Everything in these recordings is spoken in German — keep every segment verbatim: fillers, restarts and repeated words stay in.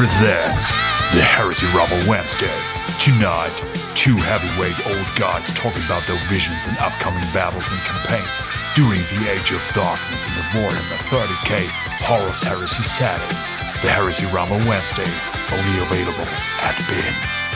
presents the Heresy Rumble Wednesday. Tonight, two heavyweight old guys talking about their visions and upcoming battles and campaigns during the Age of Darkness in the Warhammer thirty K Horus Heresy setting. The Heresy Rumble Wednesday, only available at B I N.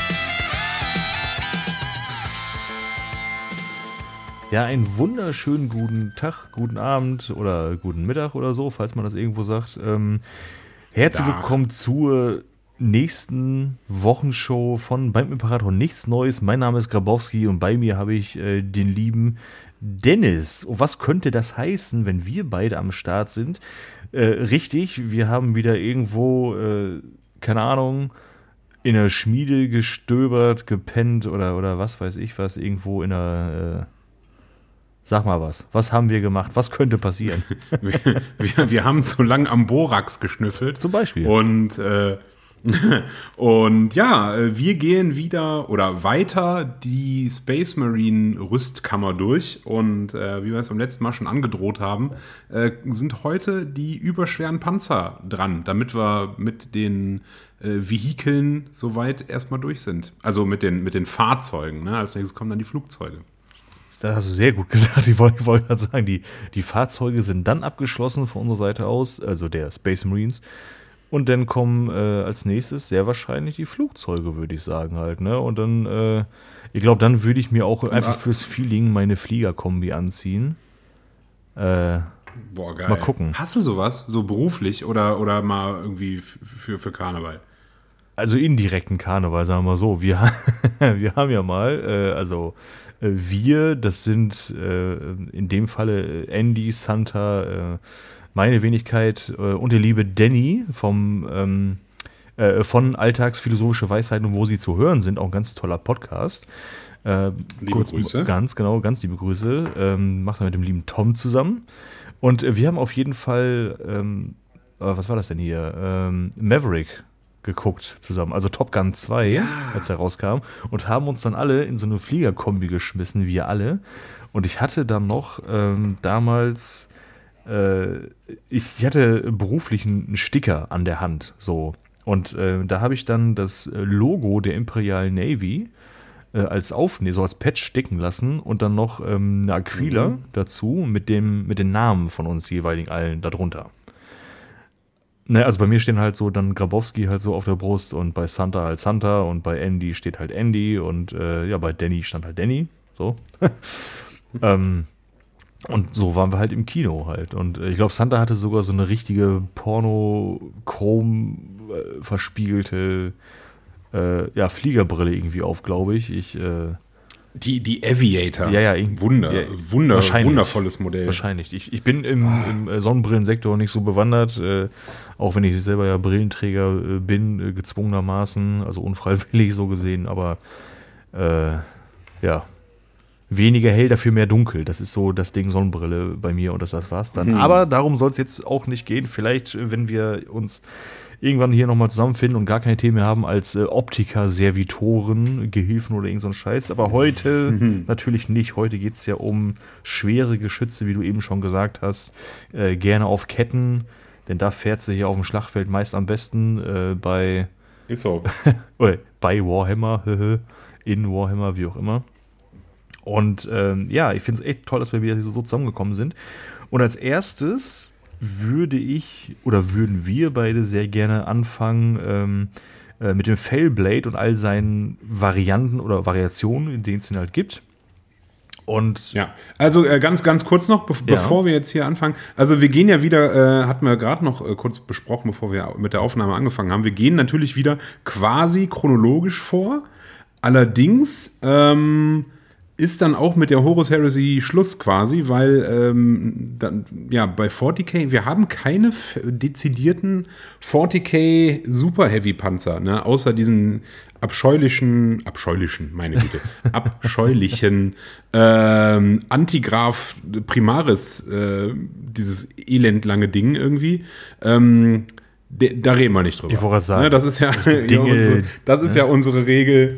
Ja, einen wunderschönen guten Tag, guten Abend oder guten Mittag oder so, falls man das irgendwo sagt. Ähm, herzlich Dach. willkommen zur nächsten Wochenshow von Beim Imperator Nichts Neues. Mein Name ist Grabowski und bei mir habe ich äh, den lieben Dennis. Und was könnte das heißen, wenn wir beide am Start sind? Äh, richtig, wir haben wieder irgendwo, äh, keine Ahnung, in der Schmiede gestöbert, gepennt oder, oder was weiß ich was, irgendwo in der... Äh, Sag mal was. Was haben wir gemacht? Was könnte passieren? wir, wir, wir haben zu lang am Borax geschnüffelt. Zum Beispiel. Und, äh, und ja, wir gehen wieder oder weiter die Space Marine Rüstkammer durch. Und äh, wie wir es beim letzten Mal schon angedroht haben, äh, sind heute die überschweren Panzer dran, damit wir mit den äh, Vehikeln soweit erstmal durch sind. Also mit den, mit den Fahrzeugen. Ne? Als nächstes kommen dann die Flugzeuge. Das hast du sehr gut gesagt. Ich wollte wollt gerade sagen, die, die Fahrzeuge sind dann abgeschlossen von unserer Seite aus, also der Space Marines. Und dann kommen äh, als nächstes sehr wahrscheinlich die Flugzeuge, würde ich sagen halt. Ne? Und dann, äh, ich glaube, dann würde ich mir auch und einfach fürs Feeling meine Fliegerkombi anziehen. Äh, Boah, geil. Mal gucken. Hast du sowas, so beruflich oder, oder mal irgendwie f- für, für Karneval? Also indirekten Karneval, sagen wir mal so. Wir, wir haben ja mal, äh, also äh, wir, das sind äh, in dem Falle Andy, Santa, äh, meine Wenigkeit äh, und der liebe Danny vom ähm, äh, von Alltagsphilosophische Weisheiten und wo sie zu hören sind, auch ein ganz toller Podcast. Äh, Liebe kurz, Grüße. Ganz genau, ganz liebe Grüße. Ähm, macht er mit dem lieben Tom zusammen. Und äh, wir haben auf jeden Fall, ähm, äh, was war das denn hier? Ähm, Maverick geguckt zusammen, also Top Gun zwei, Ja. als er rauskam, und haben uns dann alle in so eine Fliegerkombi geschmissen, wir alle. Und ich hatte dann noch ähm, damals, äh, ich, ich hatte beruflich einen Sticker an der Hand, so. Und äh, da habe ich dann das Logo der Imperial Navy äh, als Aufnäher, so als Patch sticken lassen und dann noch ähm, eine Aquila Mhm. dazu mit dem, mit den Namen von uns jeweiligen allen darunter. Ne, also bei mir stehen halt so dann Grabowski halt so auf der Brust und bei Santa halt Santa und bei Andy steht halt Andy und äh, ja, bei Danny stand halt Danny, so. ähm, und so waren wir halt im Kino halt. Und äh, ich glaube, Santa hatte sogar so eine richtige Porno-Chrom äh, verspiegelte äh, ja, Fliegerbrille irgendwie auf, glaube ich. Ich äh, Die, die Aviator. Ja, ja, irgendwie- Wunder, ja, Wunder, wahrscheinlich. wundervolles Modell. Wahrscheinlich. Ich, ich bin im, im äh, Sonnenbrillensektor nicht so bewandert, äh, auch wenn ich selber ja Brillenträger äh, bin, äh, gezwungenermaßen, also unfreiwillig so gesehen, aber äh, ja, weniger hell, dafür mehr dunkel. Das ist so das Ding Sonnenbrille bei mir und das, das war's dann. Hm. Aber darum soll es jetzt auch nicht gehen. Vielleicht, äh, wenn wir uns irgendwann hier nochmal zusammenfinden und gar keine Themen mehr haben als äh, Optiker, Servitoren, Gehilfen oder irgend so ein Scheiß. Aber heute Mhm. natürlich nicht. Heute geht es ja um schwere Geschütze, wie du eben schon gesagt hast. Äh, gerne auf Ketten, denn da fährt sie hier auf dem Schlachtfeld meist am besten äh, bei, Ist so. oder bei Warhammer, in Warhammer, wie auch immer. Und ähm, ja, ich finde es echt toll, dass wir wieder so zusammengekommen sind. Und als erstes würde ich oder würden wir beide sehr gerne anfangen ähm, äh, mit dem Fellblade und all seinen Varianten oder Variationen, in denen es ihn halt gibt. Und Ja, also äh, ganz, ganz kurz noch, be- Ja. bevor wir jetzt hier anfangen. Also wir gehen ja wieder, äh, hatten wir gerade noch äh, kurz besprochen, bevor wir mit der Aufnahme angefangen haben. Wir gehen natürlich wieder quasi chronologisch vor. Allerdings ähm, ist dann auch mit der Horus Heresy Schluss quasi, weil ähm, dann, ja, bei vierzig K, wir haben keine f- dezidierten vierzig K Super Heavy Panzer, ne, außer diesen abscheulichen, abscheulichen, meine Güte, abscheulichen ähm, Antigraph Primaris, äh, dieses elendlange Ding irgendwie. Ähm, de, da reden wir nicht drüber. Ich wollte gerade sagen, Ne, das ist ja, es gibt ja Dinge, unsere, das ist ne? ja unsere Regel.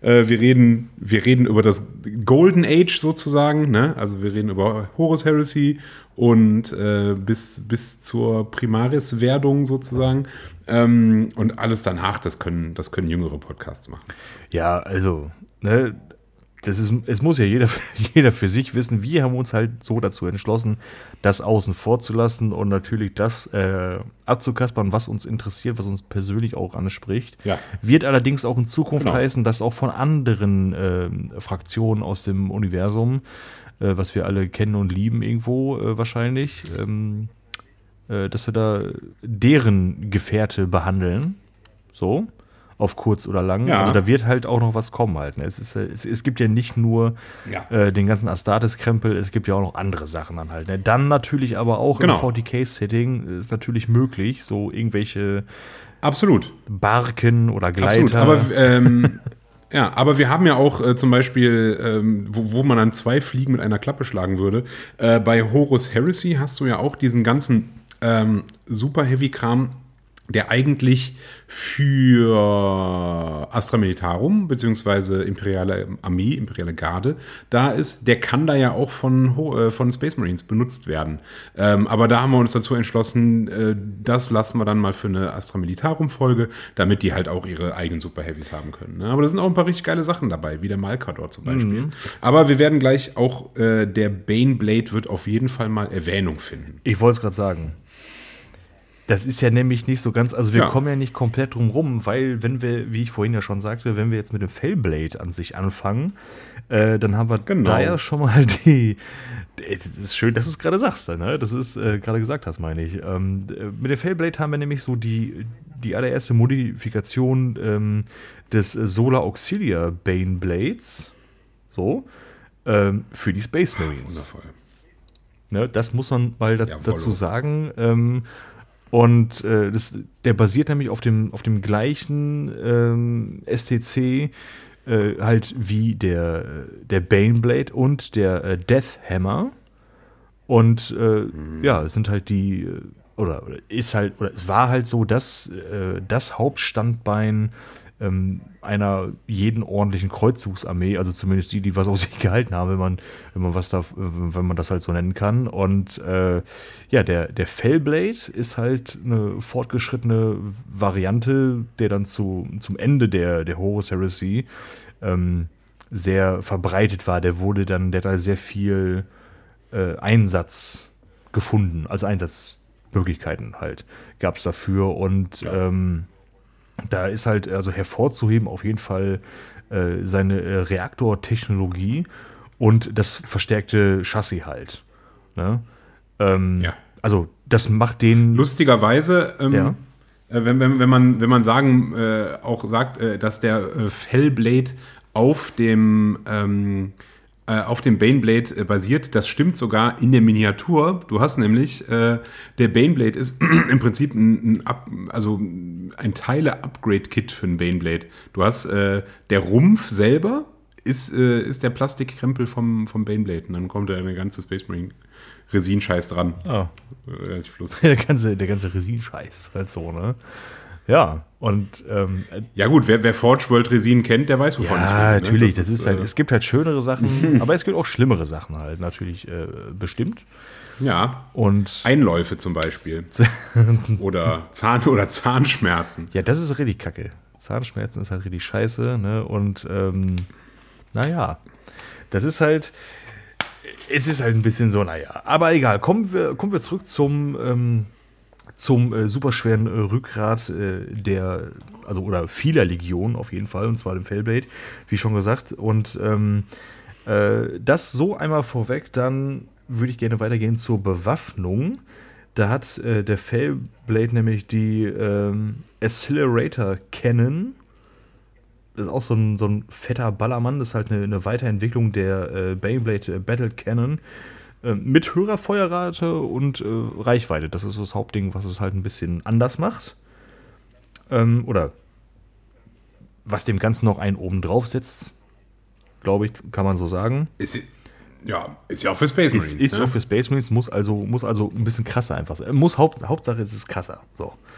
Äh, wir, reden, wir reden über das Golden Age sozusagen. Ne? Also wir reden über Horus Heresy und äh, bis, bis zur Primaris-Werdung sozusagen. Ähm, und alles danach, das können, das können jüngere Podcasts machen. Ja, also, ne, das ist, es muss ja jeder, jeder für sich wissen. Wir haben uns halt so dazu entschlossen, das außen vor zu lassen und natürlich das äh, abzukaspern, was uns interessiert, was uns persönlich auch anspricht. Ja. Wird allerdings auch in Zukunft Genau. heißen, dass auch von anderen äh, Fraktionen aus dem Universum, äh, was wir alle kennen und lieben irgendwo äh, wahrscheinlich, ähm, äh, dass wir da deren Gefährte behandeln. So. Auf kurz oder lang. Ja. Also da wird halt auch noch was kommen halt. Ne? Es, ist, es, es gibt ja nicht nur Ja. äh, den ganzen Astartes-Krempel, es gibt ja auch noch andere Sachen dann halt. Ne? Dann natürlich aber auch Genau. im forty K-Setting ist natürlich möglich, so irgendwelche Absolut. Barken oder Absolut. Gleiter. Aber, ähm, ja, aber wir haben ja auch äh, zum Beispiel, ähm, wo, wo man dann zwei Fliegen mit einer Klappe schlagen würde. Äh, bei Horus Heresy hast du ja auch diesen ganzen ähm, Super-Heavy-Kram, der eigentlich für Astra Militarum beziehungsweise Imperiale Armee, Imperiale Garde da ist, der kann da ja auch von, äh, von Space Marines benutzt werden. Ähm, aber da haben wir uns dazu entschlossen, äh, das lassen wir dann mal für eine Astra Militarum-Folge, damit die halt auch ihre eigenen Super Heavies haben können. Ne? Aber da sind auch ein paar richtig geile Sachen dabei, wie der Malkador zum Beispiel. Mhm. Aber wir werden gleich auch, äh, der Baneblade wird auf jeden Fall mal Erwähnung finden. Ich wollte es gerade sagen. Das ist ja nämlich nicht so ganz, also wir Ja. kommen ja nicht komplett drum rum, weil wenn wir, wie ich vorhin ja schon sagte, wenn wir jetzt mit dem Fellblade an sich anfangen, äh, dann haben wir Genau. da ja schon mal die, das ist schön, dass du es gerade sagst, ne? Das ist äh, gerade gesagt hast, meine ich. Ähm, mit dem Fellblade haben wir nämlich so die, die allererste Modifikation ähm, des Solar Auxilia Baneblades, so, ähm, für die Space Marines. Wundervoll. Ne? Das muss man mal da, Ja, voll. dazu sagen. Ähm, Und äh, das, der basiert nämlich auf dem, auf dem gleichen ähm, S T C äh, halt wie der, der Baneblade und der äh, Death Hammer. Und äh, Mhm. ja, es sind halt die, äh, oder, oder ist halt, oder es war halt so, dass äh, das Hauptstandbein ähm, einer jeden ordentlichen Kreuzzugsarmee, also zumindest die, die was aus sich gehalten haben, wenn man, wenn man was da, wenn man das halt so nennen kann. Und äh, ja, der, der Fellblade ist halt eine fortgeschrittene Variante, der dann zu, zum Ende der, der Horus Heresy ähm, sehr verbreitet war. Der wurde dann, der hat da sehr viel äh, Einsatz gefunden, also Einsatzmöglichkeiten halt gab es dafür. Und Ja. ähm, da ist halt also hervorzuheben auf jeden Fall äh, seine äh, Reaktortechnologie und das verstärkte Chassis halt. Ne? Ähm, Ja. Also das macht den... Lustigerweise, ähm, Ja. äh, wenn, wenn, wenn, man, wenn man sagen, äh, auch sagt, äh, dass der äh, Fellblade auf dem, ähm, äh, auf dem Baneblade äh, basiert, das stimmt sogar in der Miniatur. Du hast nämlich, äh, der Baneblade ist im Prinzip ein, ein, Up, also ein Teile-Upgrade-Kit für einen Baneblade. Du hast äh, der Rumpf selber ist, äh, ist der Plastikkrempel vom, vom Baneblade und dann kommt da eine ganze Space Marine Resin-Scheiß dran. Ah, Relativ lustig. der ganze, der ganze Resin-Scheiß halt so, ne? Ja, und ähm, Ja gut, wer, wer Forge World Resin kennt, der weiß, wovon ich rede. ja, ne? natürlich, das, ist halt, äh, es gibt halt schönere Sachen, aber es gibt auch schlimmere Sachen halt, natürlich äh, bestimmt. ja, Und Einläufe zum Beispiel. oder, Zahn oder Zahnschmerzen. ja, das ist richtig kacke. Zahnschmerzen ist halt richtig scheiße, ne? Und ähm, naja, das ist halt, es ist halt ein bisschen so, naja. Aber egal, kommen wir, kommen wir zurück zum, ähm, zum äh, superschweren äh, Rückgrat äh, der, also oder vieler Legionen auf jeden Fall, und zwar dem Fellblade, wie schon gesagt. Und ähm, äh, das so einmal vorweg, dann würde ich gerne weitergehen zur Bewaffnung. Da hat äh, der Fellblade nämlich die ähm, Accelerator Cannon. Das ist auch so ein, so ein fetter Ballermann. Das ist halt eine, eine Weiterentwicklung der äh, Baneblade äh, Battle Cannon. Äh, mit höherer Feuerrate und äh, Reichweite. Das ist so das Hauptding, was es halt ein bisschen anders macht. Ähm, oder was dem Ganzen noch einen oben drauf setzt. Glaube ich, kann man so sagen. Ist, ja, ist ja auch für Space Marines. Ist, ist ne? auch für Space Marines, muss also, muss also ein bisschen krasser einfach sein. Muss Haupt, Hauptsache, es ist krasser. So.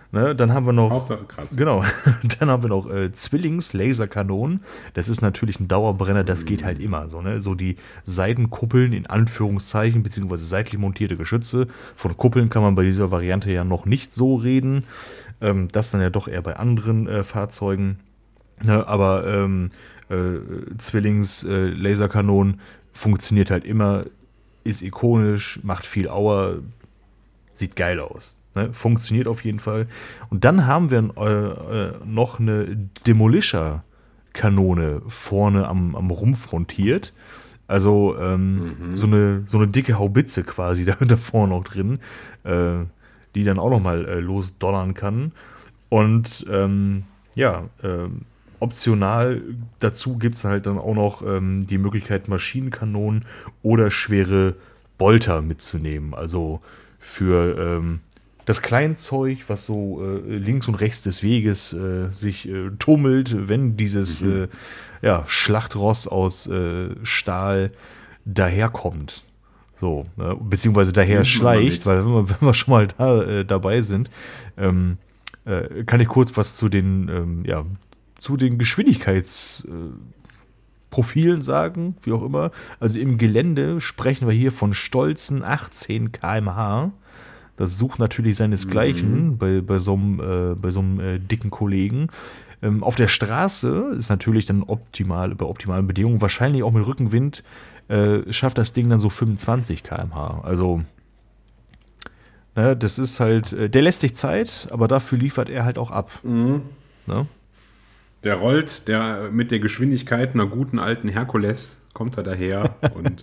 Ne, dann haben wir noch, Hauptsache krass. Genau, dann haben wir noch äh, Zwillings-Laserkanonen. Das ist natürlich ein Dauerbrenner, das geht halt immer so. Ne? So die Seitenkuppeln in Anführungszeichen, beziehungsweise seitlich montierte Geschütze. Von Kuppeln kann man bei dieser Variante ja noch nicht so reden. Ähm, das dann ja doch eher bei anderen äh, Fahrzeugen. Ne? Aber ähm, äh, Zwillings-Laserkanonen funktioniert halt immer, ist ikonisch, macht viel Auer, sieht geil aus. Ne, funktioniert auf jeden Fall. Und dann haben wir äh, noch eine Demolisher-Kanone vorne am, am Rumpf montiert. Also ähm, mhm. so, eine, so eine dicke Haubitze quasi da, da vorne noch drin, äh, die dann auch noch mal äh, losdonnern kann. Und ähm, ja, äh, optional dazu gibt es halt dann auch noch ähm, die Möglichkeit, Maschinenkanonen oder schwere Bolter mitzunehmen. Also für ähm, das Kleinzeug, was so äh, links und rechts des Weges äh, sich äh, tummelt, wenn dieses mhm. äh, ja, Schlachtross aus äh, Stahl daherkommt. So, ne? Beziehungsweise daher schleicht, weil wenn wir, wenn wir schon mal da, äh, dabei sind, ähm, äh, kann ich kurz was zu den, ähm, ja, zu den Geschwindigkeitsprofilen äh, sagen, wie auch immer. Also im Gelände sprechen wir hier von stolzen achtzehn Kilometer pro Stunde. Das sucht natürlich seinesgleichen mhm. bei, bei so einem, äh, bei so einem äh, dicken Kollegen. Ähm, auf der Straße ist natürlich dann optimal, bei optimalen Bedingungen, wahrscheinlich auch mit Rückenwind, äh, schafft das Ding dann so fünfundzwanzig Kilometer pro Stunde. Also, ne, das ist halt, äh, der lässt sich Zeit, aber dafür liefert er halt auch ab. Mhm. Ne? Der rollt der, mit der Geschwindigkeit einer guten alten Herkules, kommt er daher und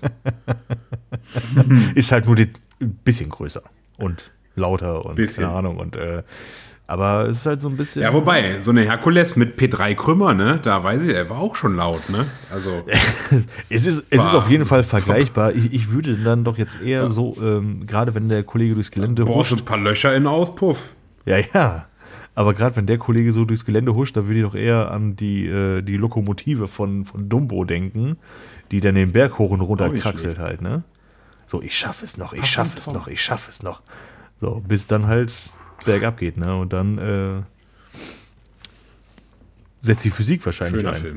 ist halt nur ein bisschen größer. Und lauter und bisschen. keine Ahnung. Und, äh, aber es ist halt so ein bisschen. Ja, wobei, so eine Herkules mit P drei Krümmer, ne, da weiß ich, er war auch schon laut, ne? Also. es ist, es ist auf jeden Fall vergleichbar. Ich, ich würde dann doch jetzt eher ja. so, ähm, gerade wenn der Kollege durchs Gelände huscht. Boah, so ein paar Löcher in den Auspuff. Ja, ja. Aber gerade wenn der Kollege so durchs Gelände huscht, da würde ich doch eher an die, äh, die Lokomotive von, von Dumbo denken, die dann den Berg hoch und runter kraxelt halt, ne? So, ich schaffe es noch, ich schaffe es noch, ich schaffe es noch. So, bis dann halt bergab geht, ne? Und dann äh, setzt die Physik wahrscheinlich Schöner ein. Film.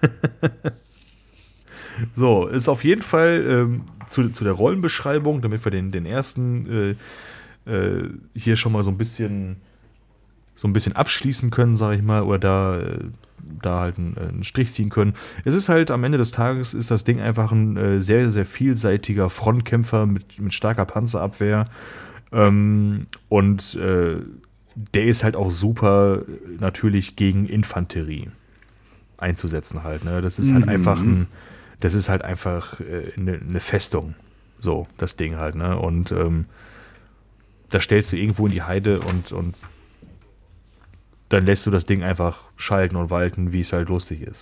So, ist auf jeden Fall ähm, zu, zu der Rollenbeschreibung, damit wir den, den ersten äh, äh, hier schon mal so ein bisschen so ein bisschen abschließen können, sage ich mal, oder da, da halt einen, einen Strich ziehen können. Es ist halt am Ende des Tages ist das Ding einfach ein äh, sehr, sehr vielseitiger Frontkämpfer mit, mit starker Panzerabwehr. Ähm, und äh, der ist halt auch super natürlich gegen Infanterie einzusetzen halt. Ne? Das ist halt mhm. einfach ein, das ist halt einfach äh, eine, eine Festung. So, das Ding halt, ne? Und ähm, da stellst du irgendwo in die Heide und, und dann lässt du das Ding einfach schalten und walten, wie es halt lustig ist.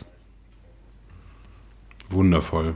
Wundervoll.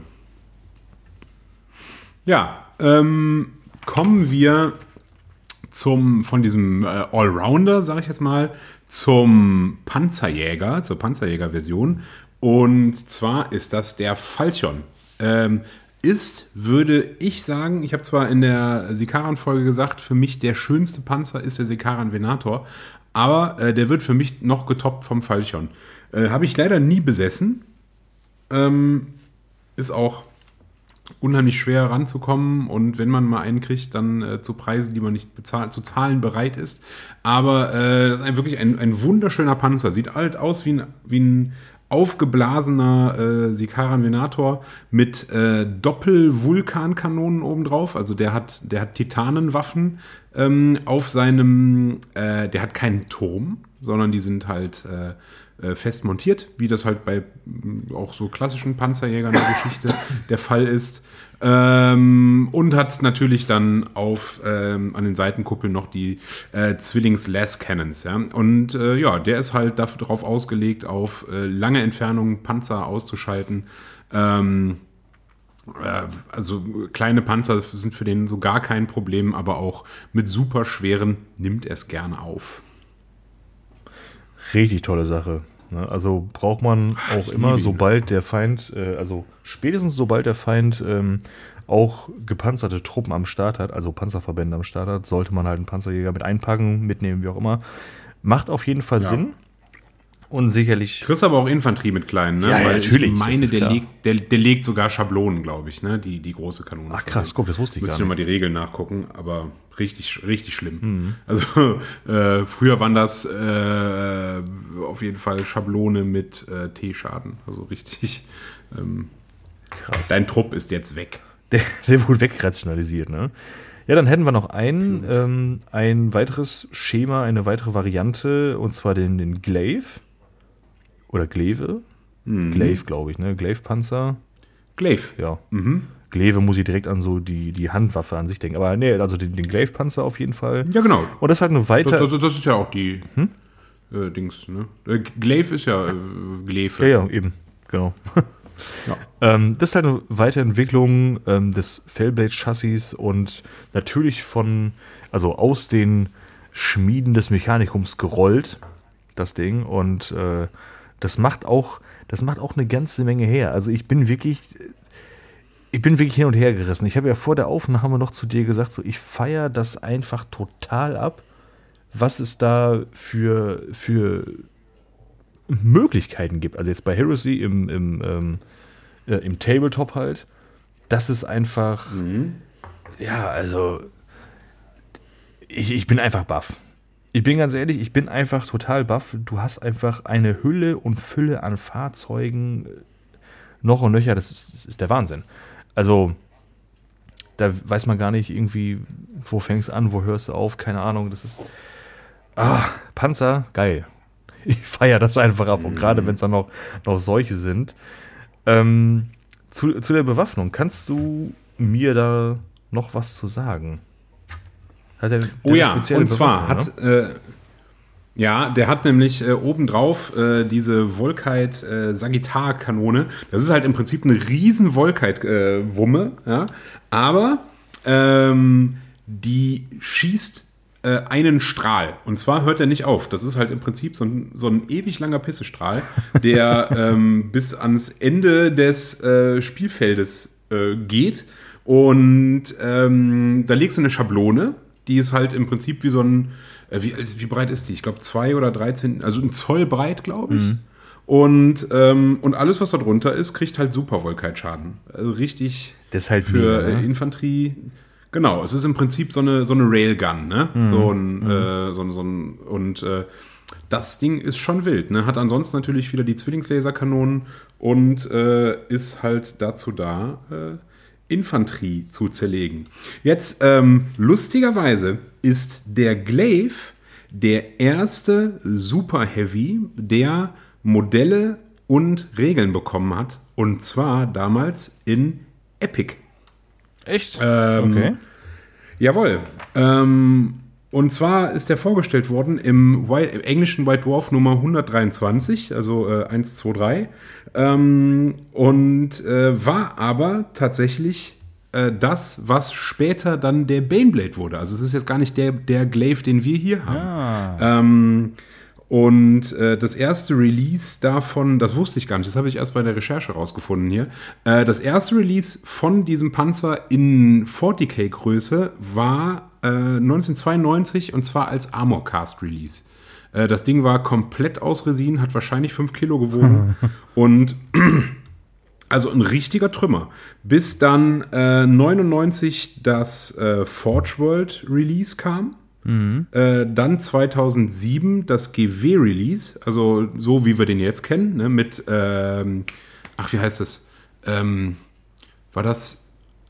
Ja, ähm, kommen wir zum, von diesem äh, Allrounder, sage ich jetzt mal, zum Panzerjäger, zur Panzerjäger-Version. Und zwar ist das der Falchion. Ähm, ist, würde ich sagen, ich habe zwar in der Sikaran-Folge gesagt, für mich der schönste Panzer ist der Sikaran Venator, aber äh, der wird für mich noch getoppt vom Falchion. Äh, habe ich leider nie besessen. Ähm, ist auch unheimlich schwer ranzukommen und wenn man mal einen kriegt, dann äh, zu Preisen, die man nicht bezahl- zu zahlen bereit ist. Aber äh, das ist ein, wirklich ein, ein wunderschöner Panzer. Sieht halt aus wie ein, wie ein aufgeblasener äh, Sikaran Venator mit äh, Doppel-Vulkankanonen obendrauf. Also der hat, der hat Titanenwaffen ähm, auf seinem, äh, der hat keinen Turm, sondern die sind halt äh, äh, fest montiert, wie das halt bei äh, auch so klassischen Panzerjägern der Geschichte der Fall ist. Ähm, und hat natürlich dann auf ähm, an den Seitenkuppeln noch die äh, Zwillings-Las-Cannons. Ja? Und äh, ja, der ist halt dafür drauf ausgelegt, auf äh, lange Entfernungen Panzer auszuschalten. Ähm, äh, also kleine Panzer sind für den so gar kein Problem, aber auch mit super schweren nimmt er es gerne auf. Richtig tolle Sache. Also braucht man auch immer, sobald der Feind, äh, also spätestens sobald der Feind ähm, auch gepanzerte Truppen am Start hat, also Panzerverbände am Start hat, sollte man halt einen Panzerjäger mit einpacken, mitnehmen, wie auch immer. Macht auf jeden Fall Ja. Sinn. Und sicherlich. Kriegst aber auch Infanterie mit kleinen, ne? Ja, ja, Weil natürlich, ich meine, das ist der klar. legt, der, der legt sogar Schablonen, glaube ich, ne? Die, die große Kanone. Ach krass, guck, das wusste ich Müsste gar ich nochmal nicht. die Regeln nachgucken, aber richtig, richtig schlimm. Mhm. Also äh, früher waren das äh, auf jeden Fall Schablone mit äh, T-Schaden. Also richtig. Ähm, Krass. dein Trupp ist jetzt weg. Der, der wurde wegrationalisiert, ne? Ja, dann hätten wir noch ein, ähm, ein weiteres Schema, eine weitere Variante, und zwar den, den Glaive. Oder Glaive. Mhm. Glaive, glaube ich, ne? Glaive-Panzer. Glaive. Ja. Mhm. Glaive muss ich direkt an so die, die Handwaffe an sich denken. Aber nee, also den, den Glaive-Panzer auf jeden Fall. Ja, genau. Und das ist halt eine Das, weiter. das, das ist ja auch die Hm? äh, Dings, ne? Äh, Glaive ist ja äh, Glaive. Ja, ja, eben. Genau. Ja. Ähm, das ist halt eine Weiterentwicklung ähm, des Fellblade-Chassis und natürlich von, also aus den Schmieden des Mechanikums gerollt, das Ding. Und äh, das macht auch, das macht auch eine ganze Menge her. Also ich bin wirklich, ich bin wirklich hin und her gerissen. Ich habe ja vor der Aufnahme noch zu dir gesagt, so ich feiere das einfach total ab, was es da für, für Möglichkeiten gibt. Also jetzt bei Heresy im, im, ähm, äh, im Tabletop halt. Das ist einfach, Mhm. ja, also ich, ich bin einfach baff. Ich bin ganz ehrlich, ich bin einfach total baff. Du hast einfach eine Hülle und Fülle an Fahrzeugen noch und nöcher. Das ist, das ist der Wahnsinn. Also da weiß man gar nicht irgendwie, wo fängst du an, wo hörst du auf, keine Ahnung. Das ist, ah, Panzer, geil. Ich feiere das einfach ab. Und gerade wenn es dann noch, noch solche sind. Ähm, zu, zu der Bewaffnung, kannst du mir da noch was zu sagen? Hat er, der Oh eine ja, spezielle und zwar Bewaffnung, hat, äh, ja, der hat nämlich äh, obendrauf äh, diese Volkite äh, Sagittar-Kanone. Das ist halt im Prinzip eine riesen Volkite-Wumme, ja? Aber ähm, die schießt äh, einen Strahl. Und zwar hört er nicht auf. Das ist halt im Prinzip so ein, so ein ewig langer Pissestrahl, der ähm, bis ans Ende des äh, Spielfeldes äh, geht. Und ähm, da legst du eine Schablone. Die ist halt im Prinzip wie so ein, äh, wie, wie breit ist die? Ich glaube zwei oder dreizehn, also ein Zoll breit, glaube ich. Mhm. Und, ähm, und alles, was da drunter ist, kriegt halt super Volkite-Schaden. Also richtig Das ist halt für mega, ne? äh, Infanterie. Genau, es ist im Prinzip so eine, so eine Railgun, ne? Mhm. So ein, äh, so ein, so ein, und äh, das Ding ist schon wild, ne? Hat ansonsten natürlich wieder die Zwillingslaserkanonen und äh, ist halt dazu da, äh, Infanterie zu zerlegen. Jetzt, ähm, lustigerweise ist der Glaive der erste Super Heavy, der Modelle und Regeln bekommen hat. Und zwar damals in Epic. Echt? Ähm, okay. Jawohl. Ähm, und zwar ist der vorgestellt worden im, White, im englischen White Dwarf Nummer hundertdreiundzwanzig, also äh, eins, zwei, drei. Ähm, und äh, war aber tatsächlich äh, das, was später dann der Baneblade wurde. Also es ist jetzt gar nicht der, der Glaive, den wir hier haben. Ah. Ähm, und äh, das erste Release davon, das wusste ich gar nicht, das habe ich erst bei der Recherche rausgefunden hier. Äh, das erste Release von diesem Panzer in vierzig K Größe war äh, neunzehnhundertzweiundneunzig und zwar als Armorcast Release. Äh, das Ding war komplett aus Resin, hat wahrscheinlich fünf Kilo gewogen und also ein richtiger Trümmer. Bis dann äh, neunundneunzig das äh, Forge World Release kam. Mhm. Äh, dann zweitausendsieben das G W-Release, also so wie wir den jetzt kennen, ne, mit, ähm, ach, wie heißt das? Ähm, war das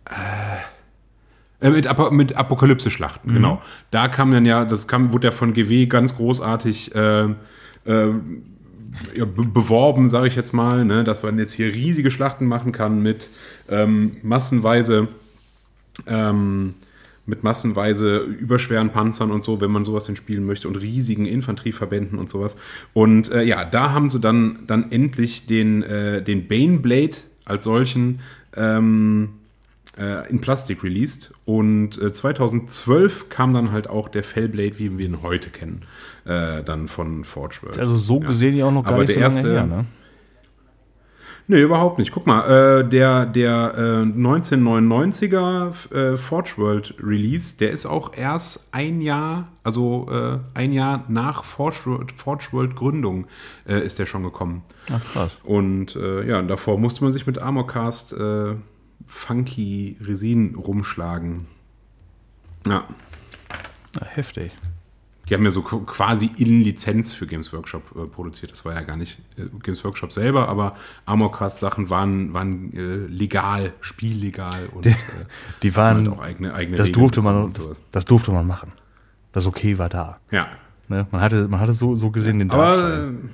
äh, mit, Apo mit Apokalypse-Schlachten, Mhm. genau. Da kam dann ja, das kam, wurde ja von G W ganz großartig äh, äh, ja, be beworben, sage ich jetzt mal, ne, dass man jetzt hier riesige Schlachten machen kann mit ähm, massenweise ähm, mit massenweise überschweren Panzern und so, wenn man sowas denn spielen möchte und riesigen Infanterieverbänden und sowas. Und äh, ja, da haben sie dann, dann endlich den, äh, den Baneblade als solchen ähm, äh, in Plastik released. Und äh, zweitausendzwölf kam dann halt auch der Fellblade, wie wir ihn heute kennen, äh, dann von Forge World. Also so Ja. gesehen ja auch noch gar Aber nicht so der lange erste- her, ne? Nee, überhaupt nicht. Guck mal, äh, der, der äh, neunzehnhundertneunundneunziger äh, Forge World Release, der ist auch erst ein Jahr, also äh, ein Jahr nach Forge World, Forge World Gründung äh, ist der schon gekommen. Ach, krass. Und äh, ja, davor musste man sich mit Armorcast äh, Funky Resin rumschlagen. Ja. Ja, heftig. Die haben ja so quasi in Lizenz für Games Workshop äh, produziert. Das war ja gar nicht äh, Games Workshop selber, aber Armorcast-Sachen waren, waren äh, legal, spiellegal und Die, äh, die waren, halt auch eigene, eigene das Regeln durfte man, und das, sowas. das durfte man machen. Das Okay war da. Ja. Ne? Man hatte, man hatte so, so gesehen den Aber, Dartschein.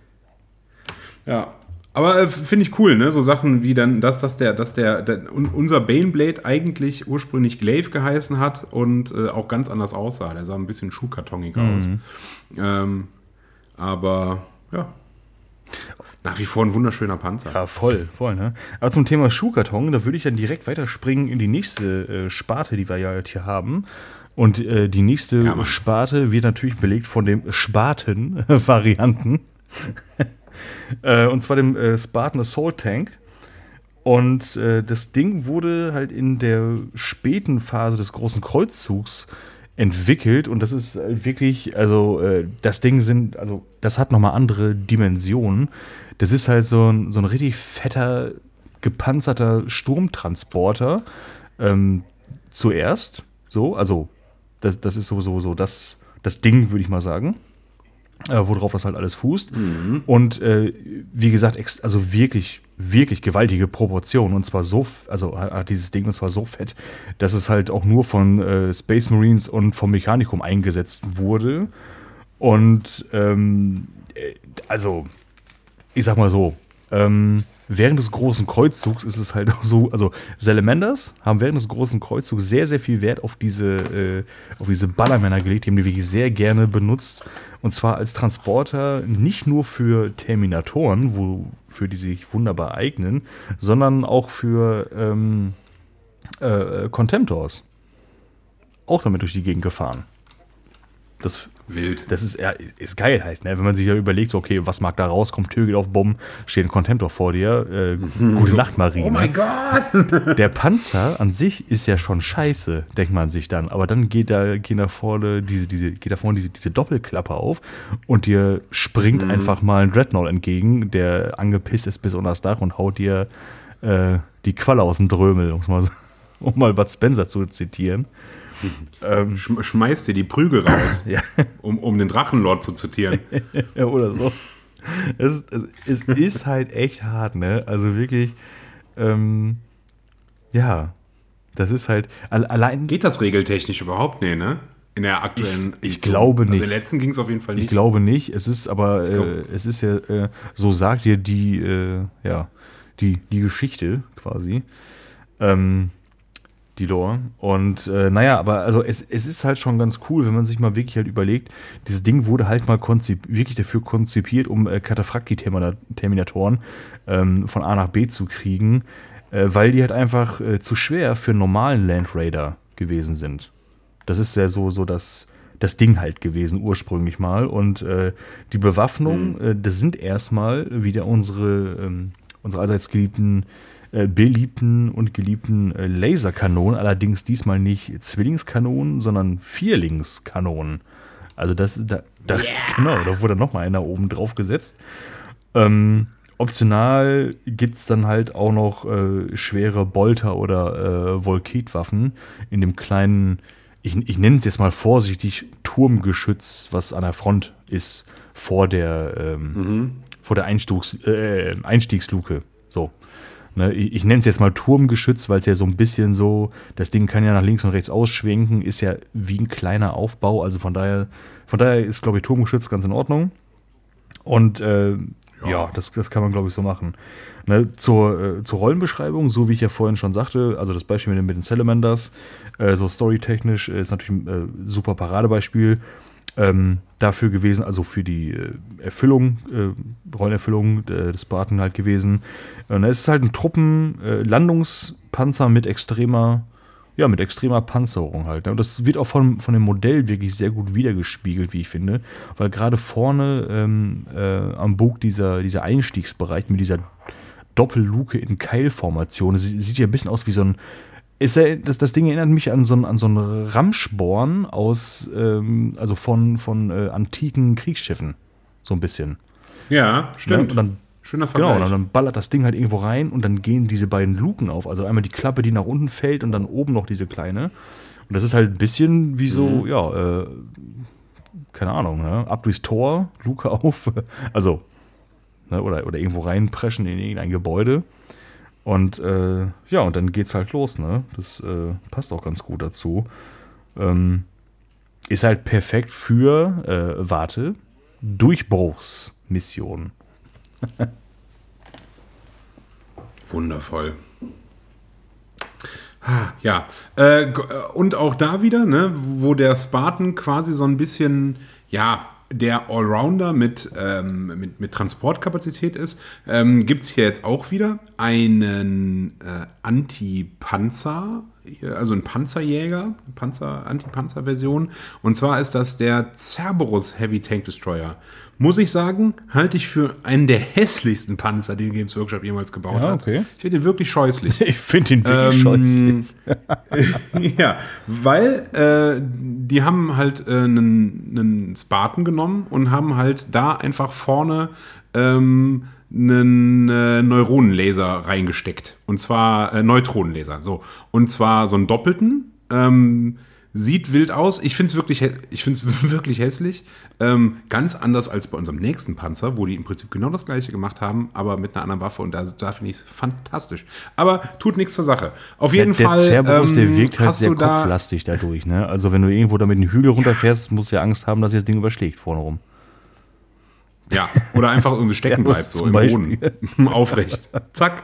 äh, ja. Aber äh, finde ich cool, ne? So Sachen wie dann, dass, dass, der, dass der, der un, unser Baneblade eigentlich ursprünglich Glaive geheißen hat und äh, auch ganz anders aussah. Der sah ein bisschen schuhkartonig Mhm. aus. Ähm, aber ja. Nach wie vor ein wunderschöner Panzer. Ja, voll, voll, ne? Aber zum Thema Schuhkarton, da würde ich dann direkt weiterspringen in die nächste äh, Sparte, die wir ja jetzt hier haben. Und äh, die nächste Ja, Mann. Sparte wird natürlich belegt von dem Spartan-Varianten. äh, und zwar dem äh, Spartan Assault Tank. Und äh, das Ding wurde halt in der späten Phase des Großen Kreuzzugs entwickelt. Und das ist halt wirklich, also äh, das Ding sind, also das hat nochmal andere Dimensionen. Das ist halt so ein, so ein richtig fetter, gepanzerter Sturmtransporter. Ähm, zuerst, so, also das, das ist sowieso so das, das Ding, würde ich mal sagen, äh, worauf das halt alles fußt. Mhm. Und äh, wie gesagt, ex also wirklich, wirklich gewaltige Proportionen. Und zwar so, f- also hat dieses Ding und zwar so fett, dass es halt auch nur von äh, Space Marines und vom Mechanikum eingesetzt wurde. Und ähm, äh, also, ich sag mal so, ähm, während des Großen Kreuzzugs ist es halt auch so, also Salamanders haben während des Großen Kreuzzugs sehr, sehr viel Wert auf diese, äh, auf diese Ballermänner gelegt, die haben die wirklich sehr gerne benutzt. Und zwar als Transporter nicht nur für Terminatoren, wofür die sich wunderbar eignen, sondern auch für ähm, äh, Contemptors. Auch damit durch die Gegend gefahren. Das Wild. Das ist, ja, ist geil halt, ne? Wenn man sich ja überlegt, so, okay, was mag da rauskommen, Tür geht auf Bumm, steht ein Contemptor vor dir, äh, gute Nacht, Marine. Oh mein Gott! Der Panzer an sich ist ja schon scheiße, denkt man sich dann. Aber dann geht da, geht da vorne diese, diese, geht da vorne diese, diese Doppelklappe auf und dir springt Mhm. einfach mal ein Dreadnought entgegen, der angepisst ist bis unter das Dach und haut dir äh, die Qualle aus dem Drömel, um mal, um mal Bud Spencer zu zitieren. ähm, Sch schmeißt dir die Prügel raus, Ja. um, um den Drachenlord zu zitieren. Ja, oder so. Es, es, es ist halt echt hart, ne? Also wirklich, ähm, ja, das ist halt, alle- allein, Geht das regeltechnisch überhaupt? Nee, ne? In der aktuellen Ich- ich Edition. glaube Also nicht. in der letzten ging es auf jeden Fall nicht. ich glaube nicht, es ist aber, glaub- äh, es ist ja, äh, so sagt dir die, äh, ja, die, die Geschichte quasi, ähm, die Lore. Und äh, naja, aber also es, es ist halt schon ganz cool, wenn man sich mal wirklich halt überlegt, dieses Ding wurde halt mal konzip wirklich dafür konzipiert, um äh, Cataphracti-Terminatoren ähm, von A nach B zu kriegen, äh, weil die halt einfach äh, zu schwer für einen normalen Land Raider gewesen sind. Das ist ja so, so das, das Ding halt gewesen ursprünglich mal. Und äh, die Bewaffnung, äh, das sind erstmal wieder unsere, ähm, unsere allseits geliebten äh, beliebten und geliebten äh, Laserkanonen, allerdings diesmal nicht Zwillingskanonen, sondern Vierlingskanonen. Also das, da, da genau, da wurde nochmal einer oben drauf gesetzt. Ähm, optional gibt es dann halt auch noch äh, schwere Bolter- oder äh, Volkitwaffen in dem kleinen, ich, ich nenne es jetzt mal vorsichtig, Turmgeschütz, was an der Front ist, vor der, ähm, Mhm. vor der Einstiegs, äh, Einstiegsluke. So. Ne, ich ich nenne es jetzt mal Turmgeschütz, weil es ja so ein bisschen so, das Ding kann ja nach links und rechts ausschwenken, ist ja wie ein kleiner Aufbau, also von daher, von daher ist, glaube ich, Turmgeschütz ganz in Ordnung. Und äh, ja, ja das, das kann man, glaube ich, so machen. Ne, zur, äh, zur Rollenbeschreibung, so wie ich ja vorhin schon sagte, also das Beispiel mit den, mit den Salamanders, äh, so storytechnisch äh, ist natürlich ein äh, super Paradebeispiel. Ähm, dafür gewesen, also für die äh, Erfüllung, äh, Rollenerfüllung äh, des Spartan halt gewesen. Und es ist halt ein Truppen-Landungspanzer äh, mit extremer, ja, mit extremer Panzerung halt. Ne? Und das wird auch von, von dem Modell wirklich sehr gut wiedergespiegelt, wie ich finde, weil gerade vorne ähm, äh, am Bug dieser, dieser Einstiegsbereich mit dieser Doppelluke in Keilformation. Das sieht ja ein bisschen aus wie so ein. Ist ja, das, das Ding erinnert mich an so einen, an so einen Ramschborn aus, ähm, also von, von äh, antiken Kriegsschiffen. So ein bisschen. Ja, stimmt. Ja, und dann, schöner Vergleich. Genau, und dann ballert das Ding halt irgendwo rein und dann gehen diese beiden Luken auf. Also einmal die Klappe, die nach unten fällt und dann oben noch diese kleine. Und das ist halt ein bisschen wie so, mhm. ja, äh, keine Ahnung, ne? Ab durchs Tor, Luke auf. Also, ne? oder, oder irgendwo reinpreschen in irgendein Gebäude. Und äh, ja, und dann geht's halt los, ne? Das äh, passt auch ganz gut dazu. Ähm, ist halt perfekt für, äh, warte, Durchbruchsmission. Wundervoll. Ja, äh, und auch da wieder, ne, wo der Spartan quasi so ein bisschen, ja, der Allrounder mit, ähm, mit, mit Transportkapazität ist, ähm, gibt es hier jetzt auch wieder einen äh, Anti-Panzer, also einen Panzerjäger, Panzer, Anti-Panzer-Version. Und zwar ist das der Cerberus Heavy Tank Destroyer. Muss ich sagen, halte ich für einen der hässlichsten Panzer, den Games Workshop jemals gebaut ja, hat. Okay. Ich finde ihn wirklich scheußlich. Ich finde ihn wirklich ähm, scheußlich. Ja, weil äh, die haben halt äh, einen, einen Spartan genommen und haben halt da einfach vorne ähm, einen äh, Neuronenlaser reingesteckt. Und zwar äh, Neutronenlaser. So. Und zwar so einen doppelten. Ähm, Sieht wild aus. Ich finde es wirklich, ich find's wirklich hässlich. Ähm, ganz anders als bei unserem nächsten Panzer, wo die im Prinzip genau das gleiche gemacht haben, aber mit einer anderen Waffe. Und da, da finde ich es fantastisch. Aber tut nichts zur Sache. Auf jeden der, Fall. Der Cerberus, ähm, der wirkt halt sehr da kopflastig dadurch. Ne? Also wenn du irgendwo da mit den Hügel runterfährst, musst du ja Angst haben, dass sich das Ding überschlägt vorne rum. Ja, oder einfach irgendwie stecken ja, bleibt, so im Boden. Aufrecht. Zack.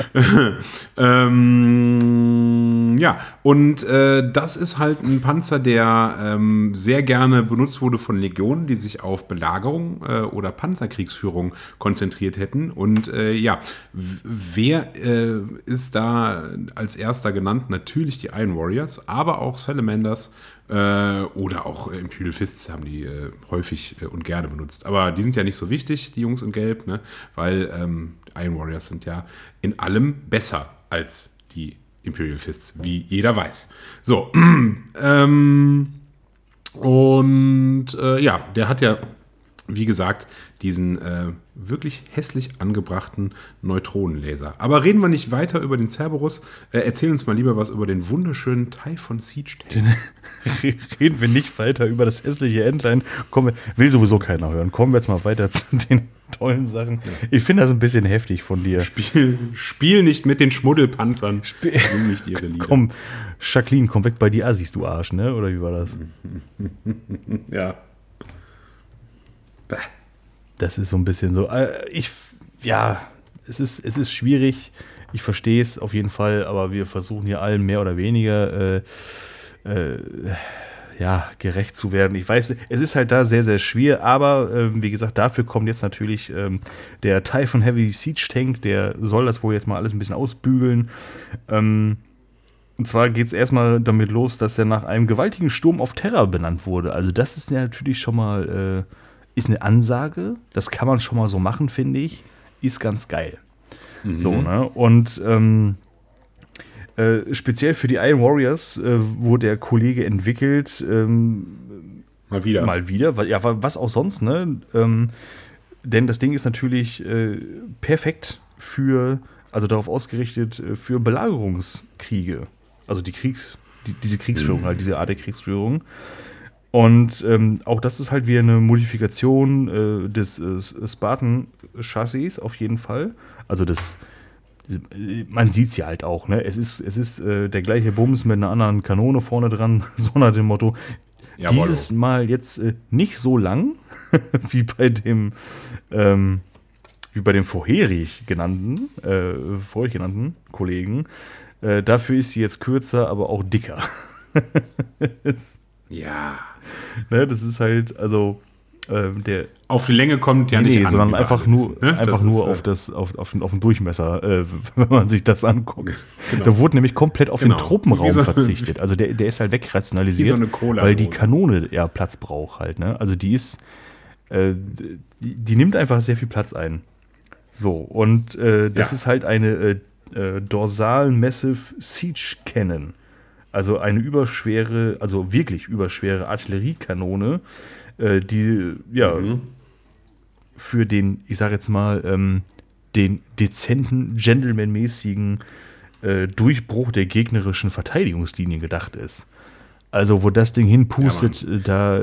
ähm, ja, und äh, das ist halt ein Panzer, der ähm, sehr gerne benutzt wurde von Legionen, die sich auf Belagerung äh, oder Panzerkriegsführung konzentriert hätten. Und äh, ja, w- wer äh, ist da als erster genannt? Natürlich die Iron Warriors, aber auch Salamanders. Äh, oder auch äh, Imperial Fists haben die äh, häufig äh, und gerne benutzt. Aber die sind ja nicht so wichtig, die Jungs in Gelb, ne? Weil ähm, Iron Warriors sind ja in allem besser als die Imperial Fists, wie jeder weiß. So, ähm, und äh, ja, der hat ja, wie gesagt, diesen äh, wirklich hässlich angebrachten Neutronenlaser. Aber reden wir nicht weiter über den Cerberus. Äh, erzähl uns mal lieber was über den wunderschönen Typhon Siege Tank. Reden wir nicht weiter über das hässliche Entlein. Kommen wir, will sowieso keiner hören. Kommen wir jetzt mal weiter zu den tollen Sachen. Ja. Ich finde das ein bisschen heftig von dir. Spiel, spiel nicht mit den Schmuddelpanzern. Spiel, Sing nicht ihre Lieder. Komm, Jacqueline, komm weg bei dir, Assis, du Arsch, ne? Oder wie war das? Ja. Bäh. Das ist so ein bisschen so, äh, ich, ja, es ist, es ist schwierig, ich verstehe es auf jeden Fall, aber wir versuchen hier allen mehr oder weniger, äh, äh, ja, gerecht zu werden. Ich weiß, es ist halt da sehr, sehr schwer, aber äh, wie gesagt, dafür kommt jetzt natürlich ähm, der Typhon Heavy Siege Tank, der soll das wohl jetzt mal alles ein bisschen ausbügeln. Ähm, Und zwar geht es erstmal damit los, dass er nach einem gewaltigen Sturm auf Terra benannt wurde. Also das ist ja natürlich schon mal, äh, ist eine Ansage. Das kann man schon mal so machen, finde ich. Ist ganz geil. Mhm. So, ne? Und ähm, äh, speziell für die Iron Warriors äh, wurde der Kollege entwickelt. Ähm, mal wieder. Mal wieder. Ja, was auch sonst, ne? Ähm, denn das Ding ist natürlich äh, perfekt für, also darauf ausgerichtet, äh, für Belagerungskriege. Also die Kriegs, die, diese Kriegsführung, halt, diese Art der Kriegsführung. Und ähm, auch das ist halt wieder eine Modifikation äh, des äh, Spartan-Chassis auf jeden Fall. Also das, man sieht es ja halt auch, ne? Es ist, es ist äh, der gleiche Bums mit einer anderen Kanone vorne dran, so nach dem Motto. Ja, dieses Motto. Mal jetzt äh, nicht so lang wie bei dem ähm, wie bei dem vorherig genannten, äh, vorherig genannten Kollegen. Äh, dafür ist sie jetzt kürzer, aber auch dicker. das, ja. Ne, das ist halt, also äh, der. Auf die Länge kommt ja nee, nicht nee, an. sondern einfach nur, ist, ne? einfach nur ist, auf, das, auf, auf, den, auf den Durchmesser, äh, wenn man sich das anguckt. Genau. Da wurde nämlich komplett auf genau. den Truppenraum so, verzichtet. Also der, der ist halt wegrationalisiert, so eine weil die Kanone ja Platz braucht halt. Ne? Also die ist, äh, die, die nimmt einfach sehr viel Platz ein. So, und äh, das Ja. ist halt eine äh, äh, Dorsal Massive Siege Cannon. Also eine überschwere, also wirklich überschwere Artilleriekanone, äh, die ja Mhm. für den, ich sage jetzt mal, ähm, den dezenten, gentlemanmäßigen äh, Durchbruch der gegnerischen Verteidigungslinie gedacht ist. Also wo das Ding hinpustet, Ja, äh, da,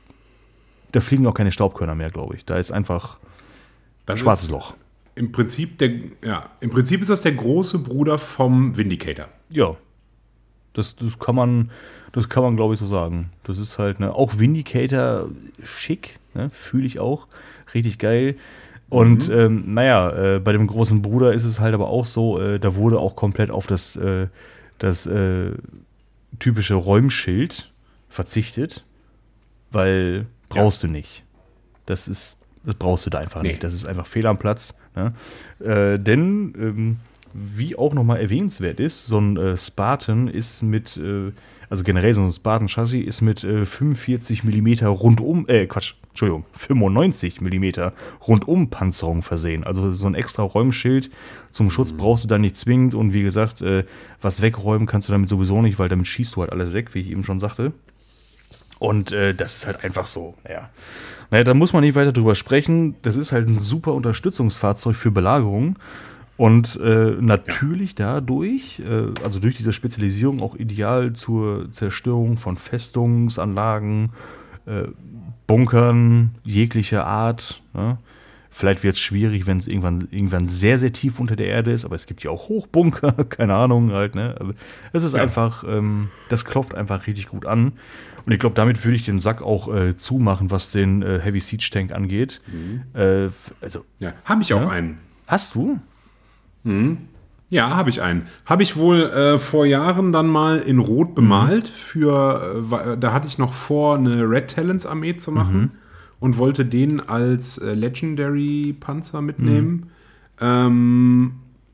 da fliegen auch keine Staubkörner mehr, glaube ich. Da ist einfach Das schwarzes ist Loch. Im Prinzip, der, ja, im Prinzip ist das der große Bruder vom Vindicator. Ja, das, das kann man, das kann man, glaube ich, so sagen. Das ist halt, ne, auch Vindicator schick, ne, fühle ich auch, richtig geil. Und Mhm. ähm, naja, äh, bei dem großen Bruder ist es halt aber auch so, äh, da wurde auch komplett auf das, äh, das äh, typische Räumschild verzichtet, weil brauchst du nicht. Das ist, das brauchst du da einfach Nee. nicht. Das ist einfach fehl am Platz. Ne? Äh, denn, ähm, wie auch nochmal erwähnenswert ist, so ein äh, Spartan ist mit, äh, also generell so ein Spartan-Chassis ist mit äh, fünfundvierzig Millimeter rundum, äh, Quatsch, Entschuldigung, fünfundneunzig Millimeter rundum Panzerung versehen. Also so ein extra Räumschild zum Schutz brauchst du da nicht zwingend und wie gesagt, äh, was wegräumen kannst du damit sowieso nicht, weil damit schießt du halt alles weg, wie ich eben schon sagte. Und äh, das ist halt einfach so, naja. Naja, da muss man nicht weiter drüber sprechen. Das ist halt ein super Unterstützungsfahrzeug für Belagerung. Und äh, natürlich dadurch, äh, also durch diese Spezialisierung auch ideal zur Zerstörung von Festungsanlagen, äh, Bunkern jeglicher Art. Ne? Vielleicht wird es schwierig, wenn es irgendwann, irgendwann sehr, sehr tief unter der Erde ist, aber es gibt ja auch Hochbunker, keine Ahnung halt. Ne? Aber es ist Ja. einfach, ähm, das klopft einfach richtig gut an. Und ich glaube, damit würde ich den Sack auch äh, zumachen, was den äh, Heavy Siege Tank angeht. Äh, f- also, Ja, habe ich auch Ja? einen. hast du? Ja, habe ich einen. Habe ich wohl äh, vor Jahren dann mal in Rot bemalt. Für, äh, wa- da hatte ich noch vor, eine Red Talents Armee zu machen und wollte den als äh, Legendary Panzer mitnehmen. Ähm,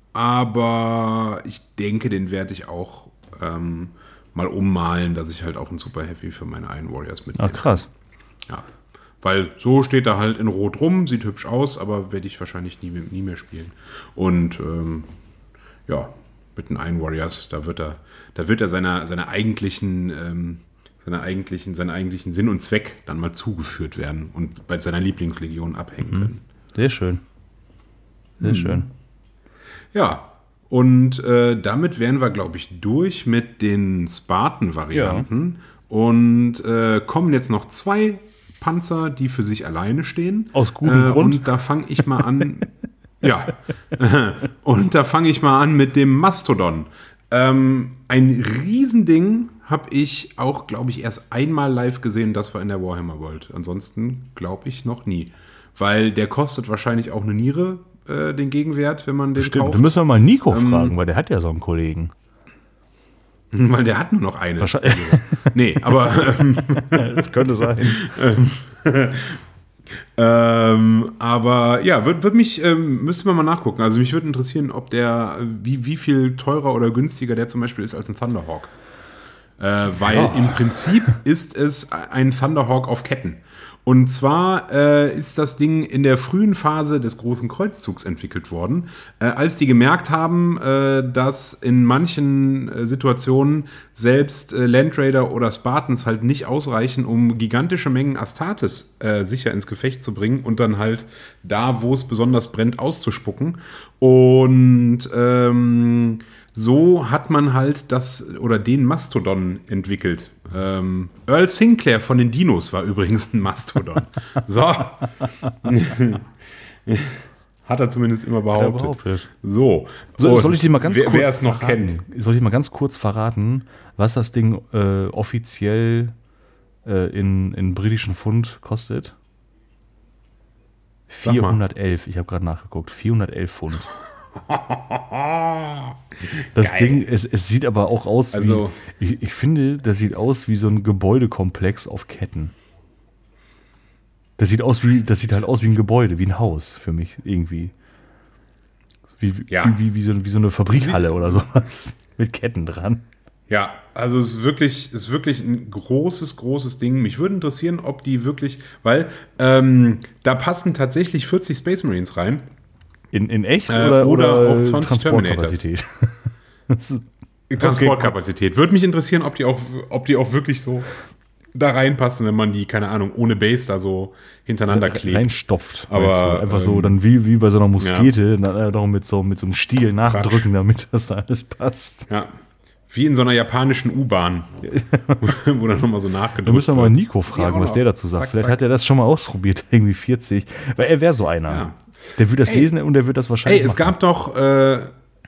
aber ich denke, den werde ich auch ähm, mal ummalen, dass ich halt auch einen Super Heavy für meine Iron Warriors Ah, mitnehme. krass. Ja. Weil so steht er halt in Rot rum, sieht hübsch aus, aber werde ich wahrscheinlich nie, mehr- nie mehr spielen. Und ähm, ja, mit den Iron Warriors, da wird er, da wird er seiner, seiner eigentlichen, ähm, seiner eigentlichen, seinen eigentlichen Sinn und Zweck dann mal zugeführt werden und bei seiner Lieblingslegion abhängen können. Sehr schön. Sehr schön. Ja, und äh, damit wären wir, glaube ich, durch mit den Spartan-Varianten und äh, kommen jetzt noch zwei Panzer, die für sich alleine stehen. Aus gutem äh, Grund. Und da fange ich mal an. Ja, und da fange ich mal an mit dem Mastodon. Ähm, ein Riesending habe ich auch, glaube ich, erst einmal live gesehen, das war in der Warhammer World. Ansonsten glaube ich noch nie. Weil der kostet wahrscheinlich auch eine Niere, äh, den Gegenwert, wenn man den Stimmt, da kauft. müssen wir mal Nico fragen, weil der hat ja so einen Kollegen. Weil der hat nur noch eine. Wahrscheinlich. Nee, aber ähm, Das könnte sein. ähm, aber ja, wird, wird mich, ähm, müsste man mal nachgucken. Also mich würde interessieren, ob der, wie, wie viel teurer oder günstiger der zum Beispiel ist als ein Thunderhawk. Äh, weil Ja. im Prinzip ist es ein Thunderhawk auf Ketten. Und zwar äh, ist das Ding in der frühen Phase des großen Kreuzzugs entwickelt worden, äh, als die gemerkt haben, äh, dass in manchen äh, Situationen selbst äh, Landraider oder Spartans halt nicht ausreichen, um gigantische Mengen Astartes äh, sicher ins Gefecht zu bringen und dann halt da, wo es besonders brennt, auszuspucken. Und ähm, so hat man halt das oder den Mastodon entwickelt. Ähm, Earl Sinclair von den Dinos war übrigens ein Mastodon. So. Hat er zumindest immer behauptet. behauptet. So. So, Und soll ich dir mal ganz wer, kurz wer es noch verraten? kennt. Soll ich mal ganz kurz verraten, was das Ding äh, offiziell äh, in, in britischen Pfund kostet? Sag mal. vierhundertelf, ich habe gerade nachgeguckt, vierhundertelf Pfund. Das Geil. Ding, es, es sieht aber auch aus Also- wie, ich, ich finde, das sieht aus wie so ein Gebäudekomplex auf Ketten. Das sieht aus wie, das sieht halt aus wie ein Gebäude, wie ein Haus für mich irgendwie. Wie, wie, Ja. wie, wie, so, wie so eine Fabrikhalle oder sowas. Mit Ketten dran. Ja, also es ist wirklich, es ist wirklich ein großes, großes Ding. Mich würde interessieren, ob die wirklich, weil ähm, da passen tatsächlich vierzig Space Marines rein. In, in echt Äh, oder, oder oder auch zwanzig Transportkapazität? Das ist- Transportkapazität. Würde mich interessieren, ob die auch, ob die auch wirklich so da reinpassen, wenn man die, keine Ahnung, ohne Base da so hintereinander klebt. reinstopft. Aber, meinst du? einfach so, ähm, dann wie, wie bei so einer Muskete, dann äh, noch mit so, mit so einem Stiel nachdrücken, damit das da alles passt. Ja. Wie in so einer japanischen U-Bahn, wo dann nochmal so nachgedrückt Da müssen wir mal wird. Nico fragen, Ja, was der dazu sagt. zack, Vielleicht zack. hat er das schon mal ausprobiert, irgendwie vierzig. Weil er wäre so einer. Ja. Der würde das Ey. lesen und der würde das wahrscheinlich Ey, es machen. gab doch äh,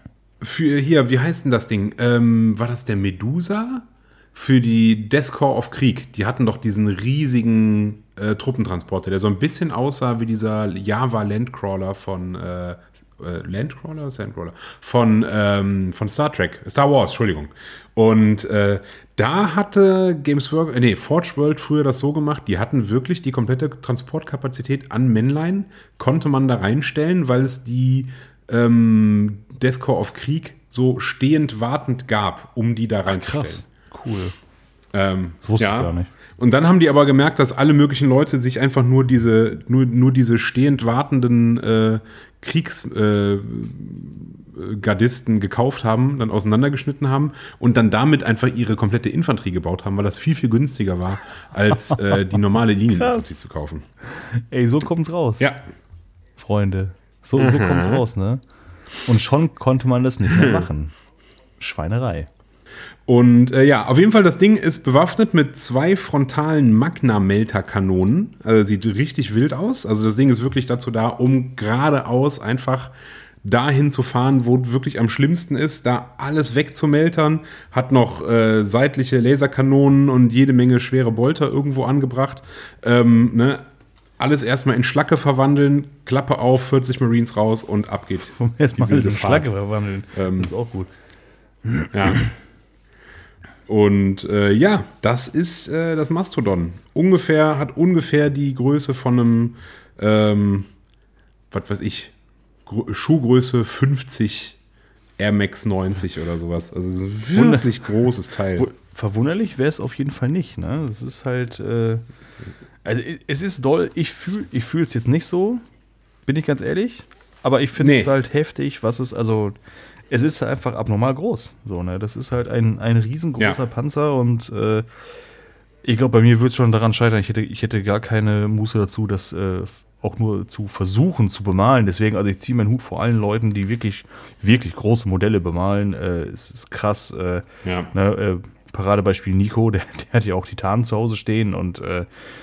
für hier, wie heißt denn das Ding? Ähm, war das der Medusa? Für die Death Corps of Krieg. Die hatten doch diesen riesigen äh, Truppentransporter, der so ein bisschen aussah wie dieser Java Landcrawler von äh, äh, Landcrawler oder Sandcrawler? Von, ähm, von Star Trek, Star Wars, Entschuldigung. Und äh, da hatte Games Work, äh, nee, Forge World früher das so gemacht, die hatten wirklich die komplette Transportkapazität an Männlein, konnte man da reinstellen, weil es die ähm, Death Corps of Krieg so stehend wartend gab, um die da reinzustellen. Krass. Cool. Ähm, Das wusste ja. ich gar nicht. Und dann haben die aber gemerkt, dass alle möglichen Leute sich einfach nur diese, nur, nur diese stehend wartenden äh, Kriegsgardisten äh, Gardisten gekauft haben, dann auseinandergeschnitten haben und dann damit einfach ihre komplette Infanterie gebaut haben, weil das viel, viel günstiger war, als äh, die normale Linieninfanterie zu kaufen. Ey, so kommt's raus. Ja. Freunde. So, so kommt's raus, ne? Und schon konnte man das nicht mehr machen. Schweinerei. Und äh, ja, auf jeden Fall, das Ding ist bewaffnet mit zwei frontalen Magna-Melter-Kanonen. Also sieht richtig wild aus. Also das Ding ist wirklich dazu da, um geradeaus einfach dahin zu fahren, wo es wirklich am schlimmsten ist, da alles wegzumeltern. Hat noch äh, seitliche Laserkanonen und jede Menge schwere Bolter irgendwo angebracht. Ähm, ne? Alles erstmal in Schlacke verwandeln, Klappe auf, vierzig Marines raus und ab geht. Erstmal die wilde alles in Fahrt. Schlacke verwandeln. Ähm, Das ist auch gut. Ja. Und äh, ja, das ist äh, das Mastodon. Ungefähr, hat ungefähr die Größe von einem, ähm, was weiß ich, Gro- Schuhgröße fünfzig Air Max neunzig oder sowas. Also es ist ein wirklich großes Teil. Wo- Verwunderlich wäre es auf jeden Fall nicht, ne? Das ist halt, äh, also i- es ist doll, ich fühle ich fühle es jetzt nicht so, bin ich ganz ehrlich, aber ich finde Nee. es halt heftig, was es, also, es ist einfach abnormal groß, so, ne? Das ist halt ein, ein riesengroßer Ja. Panzer und äh, ich glaube, bei mir würde es schon daran scheitern, ich hätte, ich hätte gar keine Muße dazu, das äh, auch nur zu versuchen zu bemalen. Deswegen, also ich ziehe meinen Hut vor allen Leuten, die wirklich, wirklich große Modelle bemalen. Äh, es ist krass. Äh, Ja. ne, äh, Paradebeispiel Nico, der, der hat ja auch Titan zu Hause stehen und äh,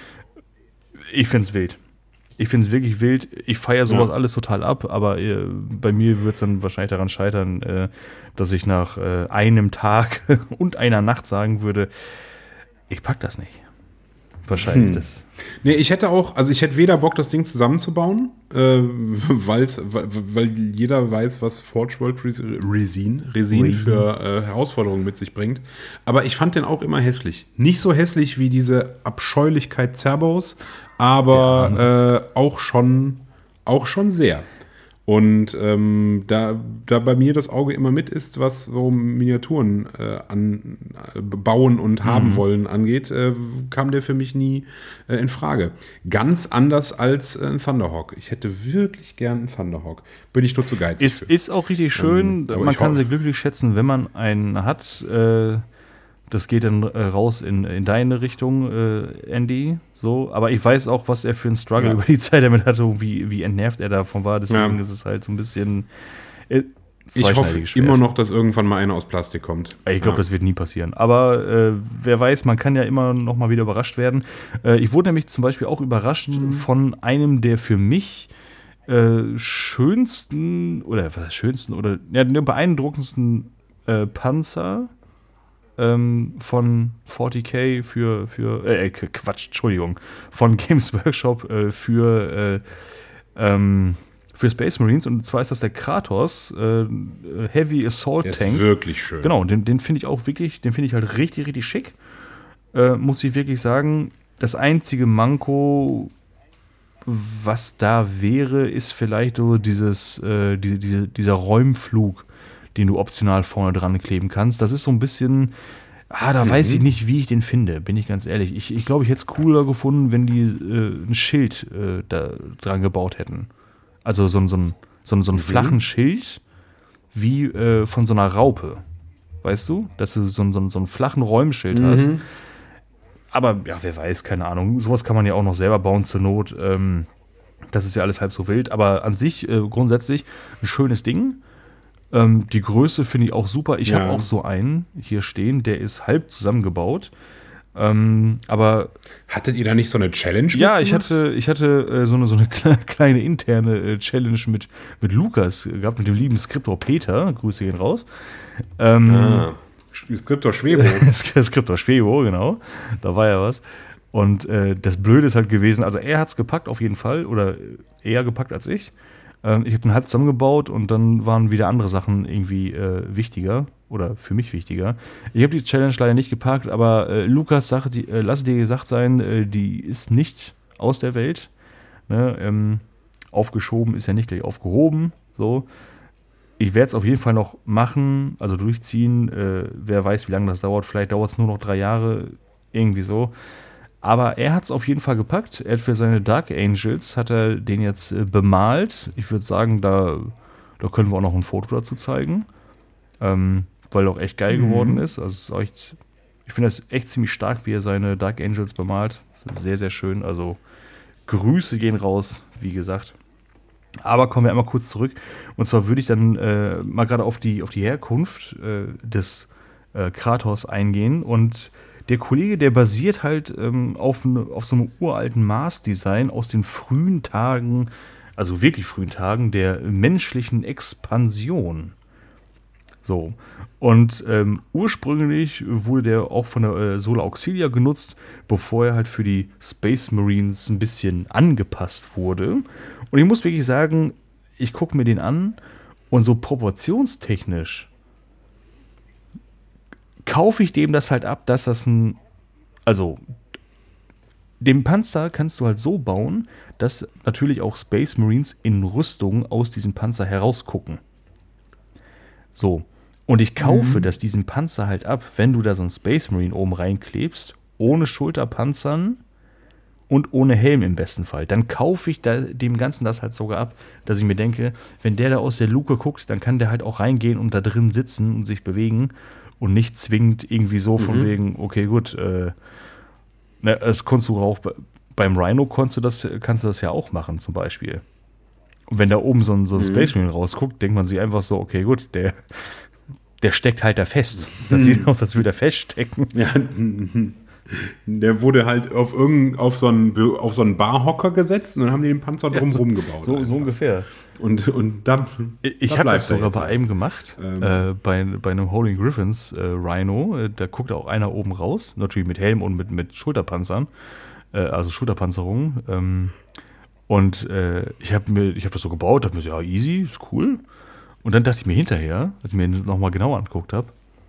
ich finde es wild. Ich finde es wirklich wild. Ich feiere sowas Ja. alles total ab, aber äh, bei mir wird es dann wahrscheinlich daran scheitern, äh, dass ich nach äh, einem Tag und einer Nacht sagen würde, ich pack das nicht. Wahrscheinlich Hm. das. Nee, ich hätte auch, also ich hätte weder Bock, das Ding zusammenzubauen, äh, weil's, weil, weil jeder weiß, was Forge World Resin, Resin, Resin für äh, Herausforderungen mit sich bringt. Aber ich fand den auch immer hässlich. Nicht so hässlich wie diese Abscheulichkeit Zerbos, aber äh, auch schon, auch schon sehr. Und ähm, da, da bei mir das Auge immer mit ist, was so Miniaturen äh, an, äh, bauen und haben Mhm. wollen angeht, äh, kam der für mich nie äh, in Frage. Ganz anders als äh, ein Thunderhawk. Ich hätte wirklich gern einen Thunderhawk. Bin ich nur zu geizig Ist, für. ist auch richtig schön. Ähm, aber Man ich kann hoffe- sich glücklich schätzen, wenn man einen hat. Äh, das geht dann äh, raus in, in deine Richtung, äh, Andy. So. Aber ich weiß auch, was er für einen Struggle Ja. über die Zeit damit hatte und wie, wie entnervt er davon war. Deswegen Ja. ist es halt so ein bisschen äh, Ich hoffe zweischneidiges Schwert. immer noch, dass irgendwann mal einer aus Plastik kommt. Ich glaube, Ja. das wird nie passieren. Aber äh, wer weiß, man kann ja immer noch mal wieder überrascht werden. Äh, ich wurde nämlich zum Beispiel auch überrascht Mhm. von einem der für mich äh, schönsten oder was heißt schönsten oder ja, der beeindruckendsten äh, Panzer ähm, von vierzig K für, für äh, Quatsch, Entschuldigung, von Games Workshop äh, für äh, ähm, für Space Marines, und zwar ist das der Kratos äh, Heavy Assault Der ist Tank. wirklich schön. Genau, den, den finde ich auch wirklich, den finde ich halt richtig, richtig schick. Äh, muss ich wirklich sagen, das einzige Manko, was da wäre, ist vielleicht so dieses, äh, diese, diese, dieser Räumflug, den du optional vorne dran kleben kannst. Das ist so ein bisschen, ah, da weiß ich nicht, wie ich den finde, bin ich ganz ehrlich. Ich, ich glaube, ich hätte es cooler gefunden, wenn die äh, ein Schild äh, da dran gebaut hätten. Also so, ein- so ein so, so einen mhm. flachen Schild wie äh, von so einer Raupe. Weißt du? Dass du so, so, so einen flachen Räumschild mhm. hast. Aber ja, wer weiß, keine Ahnung. Sowas kann man ja auch noch selber bauen zur Not. Ähm, das ist ja alles halb so wild. Aber an sich äh, grundsätzlich ein schönes Ding. Ähm, die Größe finde ich auch super. Ich ja. habe auch so einen hier stehen, der ist halb zusammengebaut. Ähm, aber hattet ihr da nicht so eine Challenge? Ja, ich hatte, ich hatte äh, so eine, so eine kleine interne äh, Challenge mit, mit Lukas gehabt, mit dem lieben Skriptor Peter. Grüße gehen raus. Ähm, ah, Skriptor Schwebo. Skriptor Schwebo, genau. Da war ja was. Und äh, das Blöde ist halt gewesen, also er hat es gepackt auf jeden Fall, oder eher gepackt als ich. Ähm, ich habe den halb zusammengebaut und dann waren wieder andere Sachen irgendwie äh, wichtiger. Oder für mich wichtiger. Ich habe die Challenge leider nicht gepackt, aber äh, Lukas Sache, die, äh, lasse dir gesagt sein, äh, die ist nicht aus der Welt. Ne? Ähm, aufgeschoben ist ja nicht gleich aufgehoben. So. Ich werde es auf jeden Fall noch machen, also durchziehen. Äh, wer weiß, wie lange das dauert. Vielleicht dauert es nur noch drei Jahre, irgendwie so. Aber er hat es auf jeden Fall gepackt. Er hat für seine Dark Angels, hat er den jetzt äh, bemalt. Ich würde sagen, da, da können wir auch noch ein Foto dazu zeigen. Ähm, weil auch echt geil geworden ist. Also es ist echt, ich finde das echt ziemlich stark, wie er seine Dark Angels bemalt. Sehr, sehr schön. Also Grüße gehen raus, wie gesagt. Aber kommen wir einmal kurz zurück. Und zwar würde ich dann äh, mal gerade auf die, auf die Herkunft äh, des äh, Kratos eingehen. Und der Kollege, der basiert halt ähm, auf, ne, auf so einem uralten Mars-Design aus den frühen Tagen, also wirklich frühen Tagen der menschlichen Expansion. So, und ähm, ursprünglich wurde der auch von der äh, Solar Auxilia genutzt, bevor er halt für die Space Marines ein bisschen angepasst wurde. Und ich muss wirklich sagen, ich gucke mir den an und so proportionstechnisch kaufe ich dem das halt ab, dass das ein, also den Panzer kannst du halt so bauen, dass natürlich auch Space Marines in Rüstung aus diesem Panzer herausgucken. So. Und ich kaufe mhm. das diesem Panzer halt ab, wenn du da so einen Space Marine oben reinklebst, ohne Schulterpanzern und ohne Helm im besten Fall. Dann kaufe ich da dem Ganzen das halt sogar ab, dass ich mir denke, wenn der da aus der Luke guckt, dann kann der halt auch reingehen und da drin sitzen und sich bewegen und nicht zwingend irgendwie so von mhm. wegen, okay, gut, äh, ne, das konntest du auch, beim Rhino konntest du das, kannst du das ja auch machen zum Beispiel. Und wenn da oben so ein, so ein mhm. Space Marine rausguckt, denkt man sich einfach so, okay, gut, der Der steckt halt da fest. Das hm. sieht aus, als würde er feststecken. Ja, der wurde halt auf irgendein, auf so einen, auf so einen Barhocker gesetzt und dann haben die den Panzer drum ja, so, rumgebaut. So, so ungefähr. Und, und dann. Ich da habe das sogar bei halt. einem gemacht. Ähm. Äh, bei, bei einem Holy Griffins äh, Rhino. Äh, da guckt auch einer oben raus. Natürlich mit Helm und mit, mit Schulterpanzern. Äh, also Schulterpanzerung. Ähm, und äh, ich habe mir, ich habe das so gebaut, dachte mir so, ja, easy, ist cool. Und dann dachte ich mir hinterher, als ich mir das nochmal genau angeguckt habe,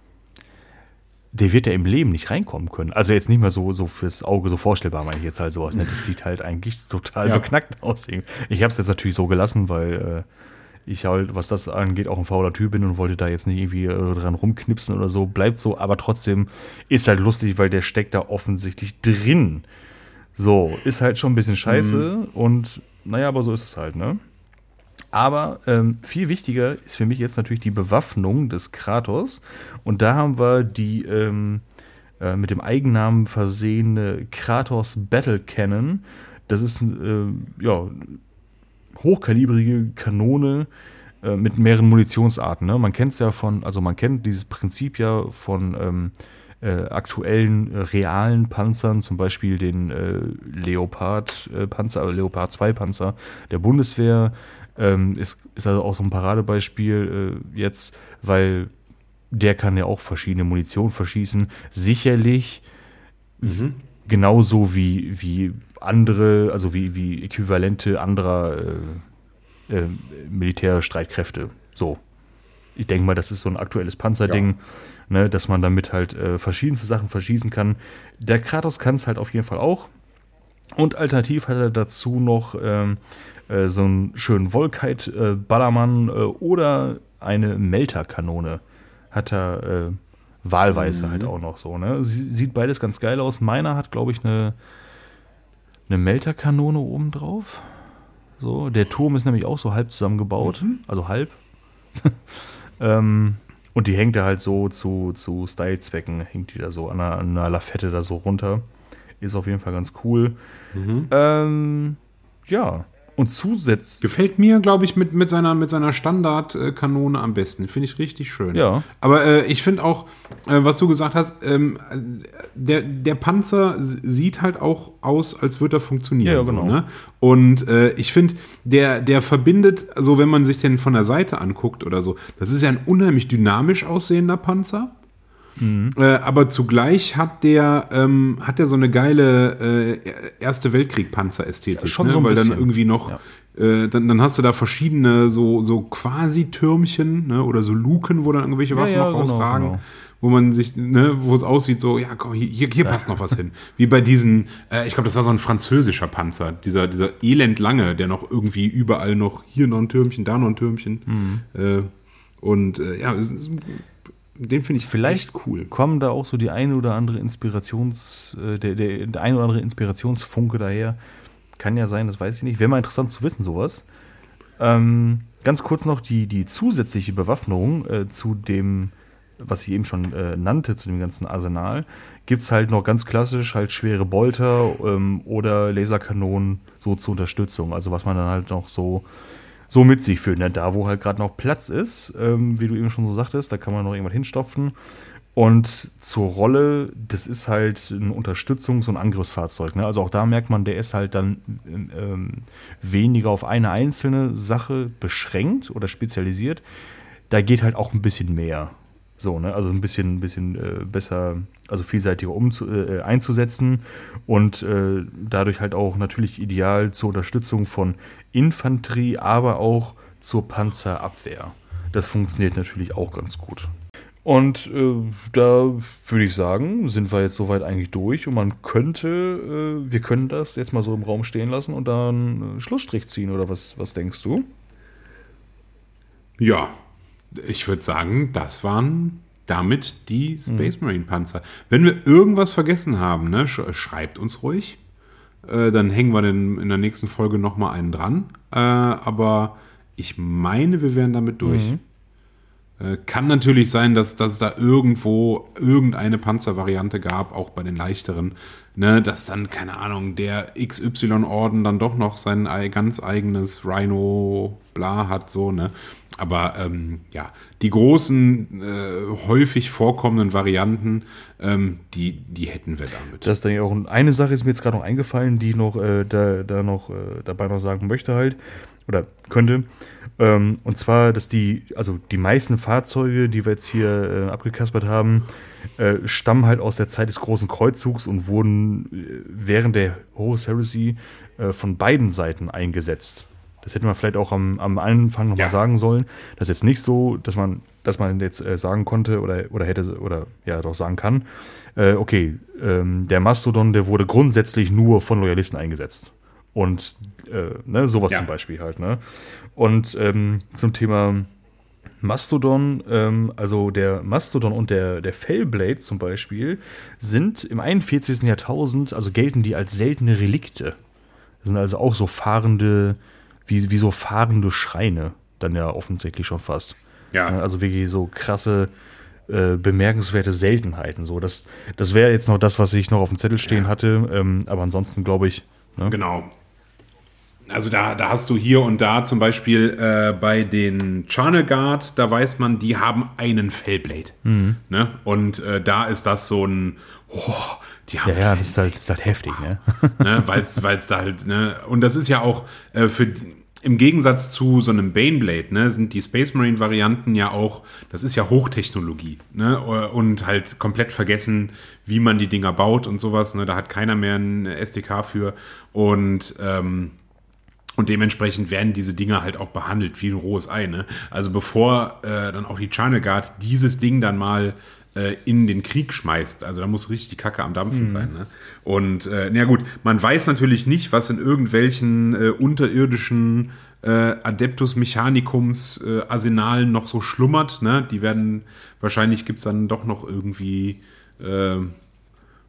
der wird ja im Leben nicht reinkommen können. Also jetzt nicht mehr so, so fürs Auge so vorstellbar, meine ich jetzt halt sowas. Ne? Das sieht halt eigentlich total ja. beknackt aus. Ich habe es jetzt natürlich so gelassen, weil äh, ich halt, was das angeht, auch ein fauler Typ bin und wollte da jetzt nicht irgendwie äh, dran rumknipsen oder so. Bleibt so, aber trotzdem ist halt lustig, weil der steckt da offensichtlich drin. So, ist halt schon ein bisschen scheiße mhm. und naja, aber so ist es halt, ne? Aber ähm, viel wichtiger ist für mich jetzt natürlich die Bewaffnung des Kratos. Und da haben wir die ähm, äh, mit dem Eigennamen versehene Kratos Battle Cannon. Das ist äh, ja hochkalibrige Kanone äh, mit mehreren Munitionsarten. Ne? Man kennt es ja von, also man kennt dieses Prinzip ja von ähm, äh, aktuellen äh, realen Panzern, zum Beispiel den äh, Leopard-Panzer, äh, Leopard zwei Panzer der Bundeswehr. Ähm, ist, ist also auch so ein Paradebeispiel äh, jetzt, weil der kann ja auch verschiedene Munition verschießen. Sicherlich mhm. genauso wie, wie andere, also wie, wie Äquivalente anderer äh, äh, Militärstreitkräfte. So. Ich denke mal, das ist so ein aktuelles Panzerding, ja. ne, dass man damit halt äh, verschiedenste Sachen verschießen kann. Der Kratos kann es halt auf jeden Fall auch. Und alternativ hat er dazu noch ähm, äh, so einen schönen Volkite-Ballermann äh, äh, oder eine Melterkanone. Hat er äh, wahlweise mhm. halt auch noch so. Ne? Sie, sieht beides ganz geil aus. Meiner hat, glaube ich, eine, eine Melterkanone oben drauf. So, der Turm ist nämlich auch so halb zusammengebaut, mhm. also halb. ähm, und die hängt da halt so zu, zu Style-Zwecken, hängt die da so an einer, an einer Lafette da so runter. Ist auf jeden Fall ganz cool. Mhm. Ähm, ja. Und zusätzlich. Gefällt mir, glaube ich, mit, mit seiner, mit seiner Standardkanone am besten. Finde ich richtig schön. Ja. Aber äh, ich finde auch, äh, was du gesagt hast, ähm, der, der Panzer sieht halt auch aus, als würde er funktionieren. Ja, genau. So, ne? Und äh, ich finde, der, der verbindet, also wenn man sich den von der Seite anguckt oder so, das ist ja ein unheimlich dynamisch aussehender Panzer. Mhm. Äh, aber zugleich hat der, ähm, hat der so eine geile äh, Erste Weltkrieg-Panzer-Ästhetik, ja, schon ne? so ein Weil bisschen. Dann irgendwie noch, ja. äh, dann, dann hast du da verschiedene so, so quasi Türmchen, ne? Oder so Luken, wo dann irgendwelche Waffen ja, ja, noch genau, rausragen, genau. wo man sich, ne, wo es aussieht so, ja komm, hier, hier, hier passt noch was hin. Wie bei diesen, äh, ich glaube, das war so ein französischer Panzer, dieser, dieser elendlange, der noch irgendwie überall noch, hier noch ein Türmchen, da noch ein Türmchen. Mhm. Äh, und äh, ja, es ist Den finde ich vielleicht echt cool. Kommen da auch so die eine oder andere Inspirations, äh, der, der, der eine oder andere Inspirationsfunke daher. Kann ja sein, das weiß ich nicht. Wäre mal interessant zu wissen, sowas. Ähm, ganz kurz noch die, die zusätzliche Bewaffnung äh, zu dem, was ich eben schon äh, nannte, zu dem ganzen Arsenal. Gibt es halt noch ganz klassisch halt schwere Bolter ähm, oder Laserkanonen so zur Unterstützung. Also was man dann halt noch so so mit sich führt. Ne? Da, wo halt gerade noch Platz ist, ähm, wie du eben schon so sagtest, da kann man noch irgendwas hinstopfen. Und zur Rolle, das ist halt ein Unterstützungs- und Angriffsfahrzeug. Ne? Also auch da merkt man, der ist halt dann ähm, weniger auf eine einzelne Sache beschränkt oder spezialisiert. Da geht halt auch ein bisschen mehr. So, ne? Also ein bisschen, bisschen äh, besser, also vielseitiger umzu- äh, einzusetzen und äh, dadurch halt auch natürlich ideal zur Unterstützung von Infanterie, aber auch zur Panzerabwehr. Das funktioniert natürlich auch ganz gut. Und äh, da würde ich sagen, sind wir jetzt soweit eigentlich durch und man könnte, äh, wir können das jetzt mal so im Raum stehen lassen und dann einen Schlussstrich ziehen, oder was, was denkst du? Ja, ich würde sagen, das waren damit die Space Marine Panzer. Wenn wir irgendwas vergessen haben, ne, sch- schreibt uns ruhig. Äh, dann hängen wir den in der nächsten Folge nochmal einen dran. Äh, aber ich meine, wir wären damit durch. Mhm. Äh, kann natürlich sein, dass, dass es da irgendwo irgendeine Panzervariante gab, auch bei den leichteren. Ne, dass dann, keine Ahnung, der X Y-Orden dann doch noch sein ganz eigenes Rhino bla hat, so, ne. Aber ähm, ja, die großen, äh, häufig vorkommenden Varianten, ähm, die, die hätten wir damit. Das ist dann auch eine Sache ist mir jetzt gerade noch eingefallen, die ich noch äh, da, da noch äh, dabei noch sagen möchte halt oder könnte. Ähm, und zwar, dass die, also die meisten Fahrzeuge, die wir jetzt hier äh, abgekaspert haben, äh, stammen halt aus der Zeit des Großen Kreuzzugs und wurden äh, während der Horus Heresy äh, von beiden Seiten eingesetzt. Das hätte man vielleicht auch am, am Anfang nochmal ja. sagen sollen. Das ist jetzt nicht so, dass man, dass man jetzt äh, sagen konnte oder, oder hätte oder ja doch sagen kann, äh, okay, ähm, der Mastodon, der wurde grundsätzlich nur von Loyalisten eingesetzt. Und äh, ne, sowas ja. zum Beispiel halt. Ne? Und ähm, zum Thema Mastodon, ähm, also der Mastodon und der, der Fellblade zum Beispiel, sind im einundvierzigsten Jahrtausend, also gelten die als seltene Relikte. Das sind also auch so fahrende Wie, wie so fahrende Schreine, dann ja offensichtlich schon fast. Ja. Also wirklich so krasse, äh, bemerkenswerte Seltenheiten. So, das das wäre jetzt noch das, was ich noch auf dem Zettel stehen ja. hatte. Ähm, aber ansonsten glaube ich. Ne? Genau. Also da, da hast du hier und da zum Beispiel äh, bei den Channel Guard, da weiß man, die haben einen Fellblade. Mhm. Ne? Und äh, da ist das so ein, oh, die haben ja, ja, das ist halt, das ist halt heftig, ne? ne? Weil es da halt, ne, und das ist ja auch äh, für im Gegensatz zu so einem Baneblade, ne, sind die Space Marine Varianten ja auch, das ist ja Hochtechnologie, ne, und halt komplett vergessen, wie man die Dinger baut und sowas, ne, da hat keiner mehr ein S D K für und ähm, Und dementsprechend werden diese Dinger halt auch behandelt wie ein rohes Ei, ne? Also bevor äh, dann auch die Channel Guard dieses Ding dann mal äh, in den Krieg schmeißt, also da muss richtig die Kacke am Dampfen mhm. sein, ne? Und äh, na gut, man weiß natürlich nicht, was in irgendwelchen äh, unterirdischen äh, Adeptus Mechanicums äh, Arsenalen noch so schlummert, ne? Die werden, wahrscheinlich gibt's dann doch noch irgendwie äh,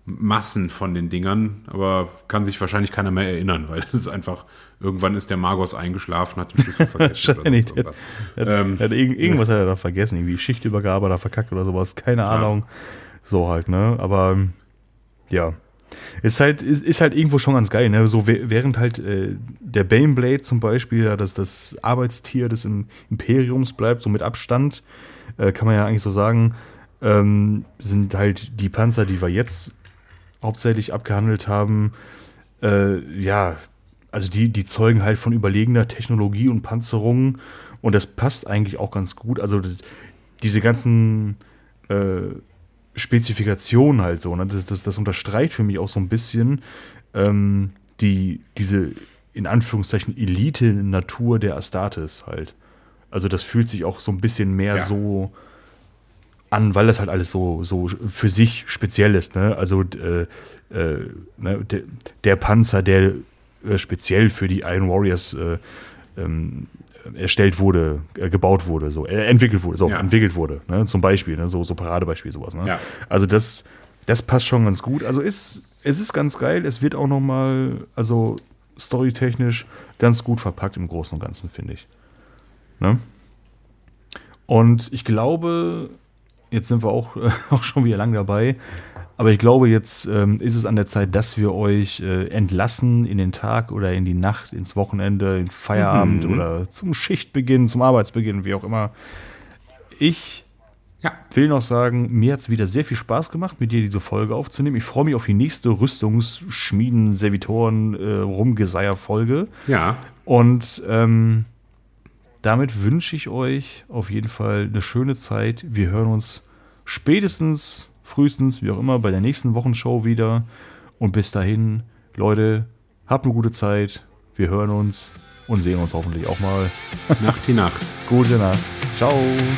Massen von den Dingern, aber kann sich wahrscheinlich keiner mehr erinnern, weil es einfach, irgendwann ist der Magos eingeschlafen, hat den Schlüssel vergessen oder sonst irgendwas. Hat, ähm, hat irgend, irgendwas hat er da vergessen, irgendwie Schichtübergabe oder verkackt oder sowas, keine ja. Ahnung. So halt, ne? Aber ja. Ist halt, ist, ist halt irgendwo schon ganz geil, ne? So während halt äh, der Baneblade zum Beispiel, ja, das, das Arbeitstier des Imperiums bleibt, so mit Abstand, äh, kann man ja eigentlich so sagen, ähm, sind halt die Panzer, die wir jetzt hauptsächlich abgehandelt haben, äh, ja, also die, die zeugen halt von überlegener Technologie und Panzerung und das passt eigentlich auch ganz gut. Also das, diese ganzen äh, Spezifikationen halt so, ne? das, das, das unterstreicht für mich auch so ein bisschen ähm, die, diese in Anführungszeichen Elite-Natur der Astartes halt. Also das fühlt sich auch so ein bisschen mehr ja. so an, weil das halt alles so, so für sich speziell ist. Ne? Also äh, äh, ne? der, der Panzer, der äh, speziell für die Iron Warriors äh, ähm, erstellt wurde, äh, gebaut wurde, so äh, entwickelt wurde, so ja. entwickelt wurde, ne? Zum Beispiel, ne? so, so Paradebeispiel sowas. Ne? Ja. Also das, das passt schon ganz gut. Also ist, es ist ganz geil. Es wird auch noch mal, also storytechnisch ganz gut verpackt im Großen und Ganzen, finde ich. Ne? Und ich glaube, jetzt sind wir auch, äh, auch schon wieder lang dabei. Aber ich glaube, jetzt ähm, ist es an der Zeit, dass wir euch äh, entlassen in den Tag oder in die Nacht, ins Wochenende, in Feierabend mhm. oder zum Schichtbeginn, zum Arbeitsbeginn, wie auch immer. Ich ja. will noch sagen, mir hat es wieder sehr viel Spaß gemacht, mit dir diese Folge aufzunehmen. Ich freue mich auf die nächste Rüstungsschmieden, Servitoren, äh, Rumgeseier-Folge. Ja. Und ähm, damit wünsche ich euch auf jeden Fall eine schöne Zeit. Wir hören uns spätestens, frühestens, wie auch immer, bei der nächsten Wochenshow wieder. Und bis dahin, Leute, habt eine gute Zeit. Wir hören uns und sehen uns hoffentlich auch mal. Nacht die Nacht. Gute Nacht. Ciao.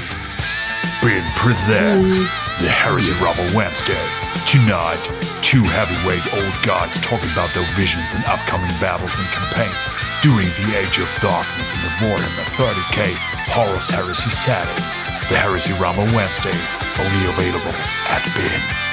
Bin presents the Heresy Rubble Wednesday. Tonight, two heavyweight old guys talking about their visions and upcoming battles and campaigns during the Age of Darkness in the Warhammer thirty K Horus Heresy setting. The Heresy Rumble Wednesday, only available at Bin.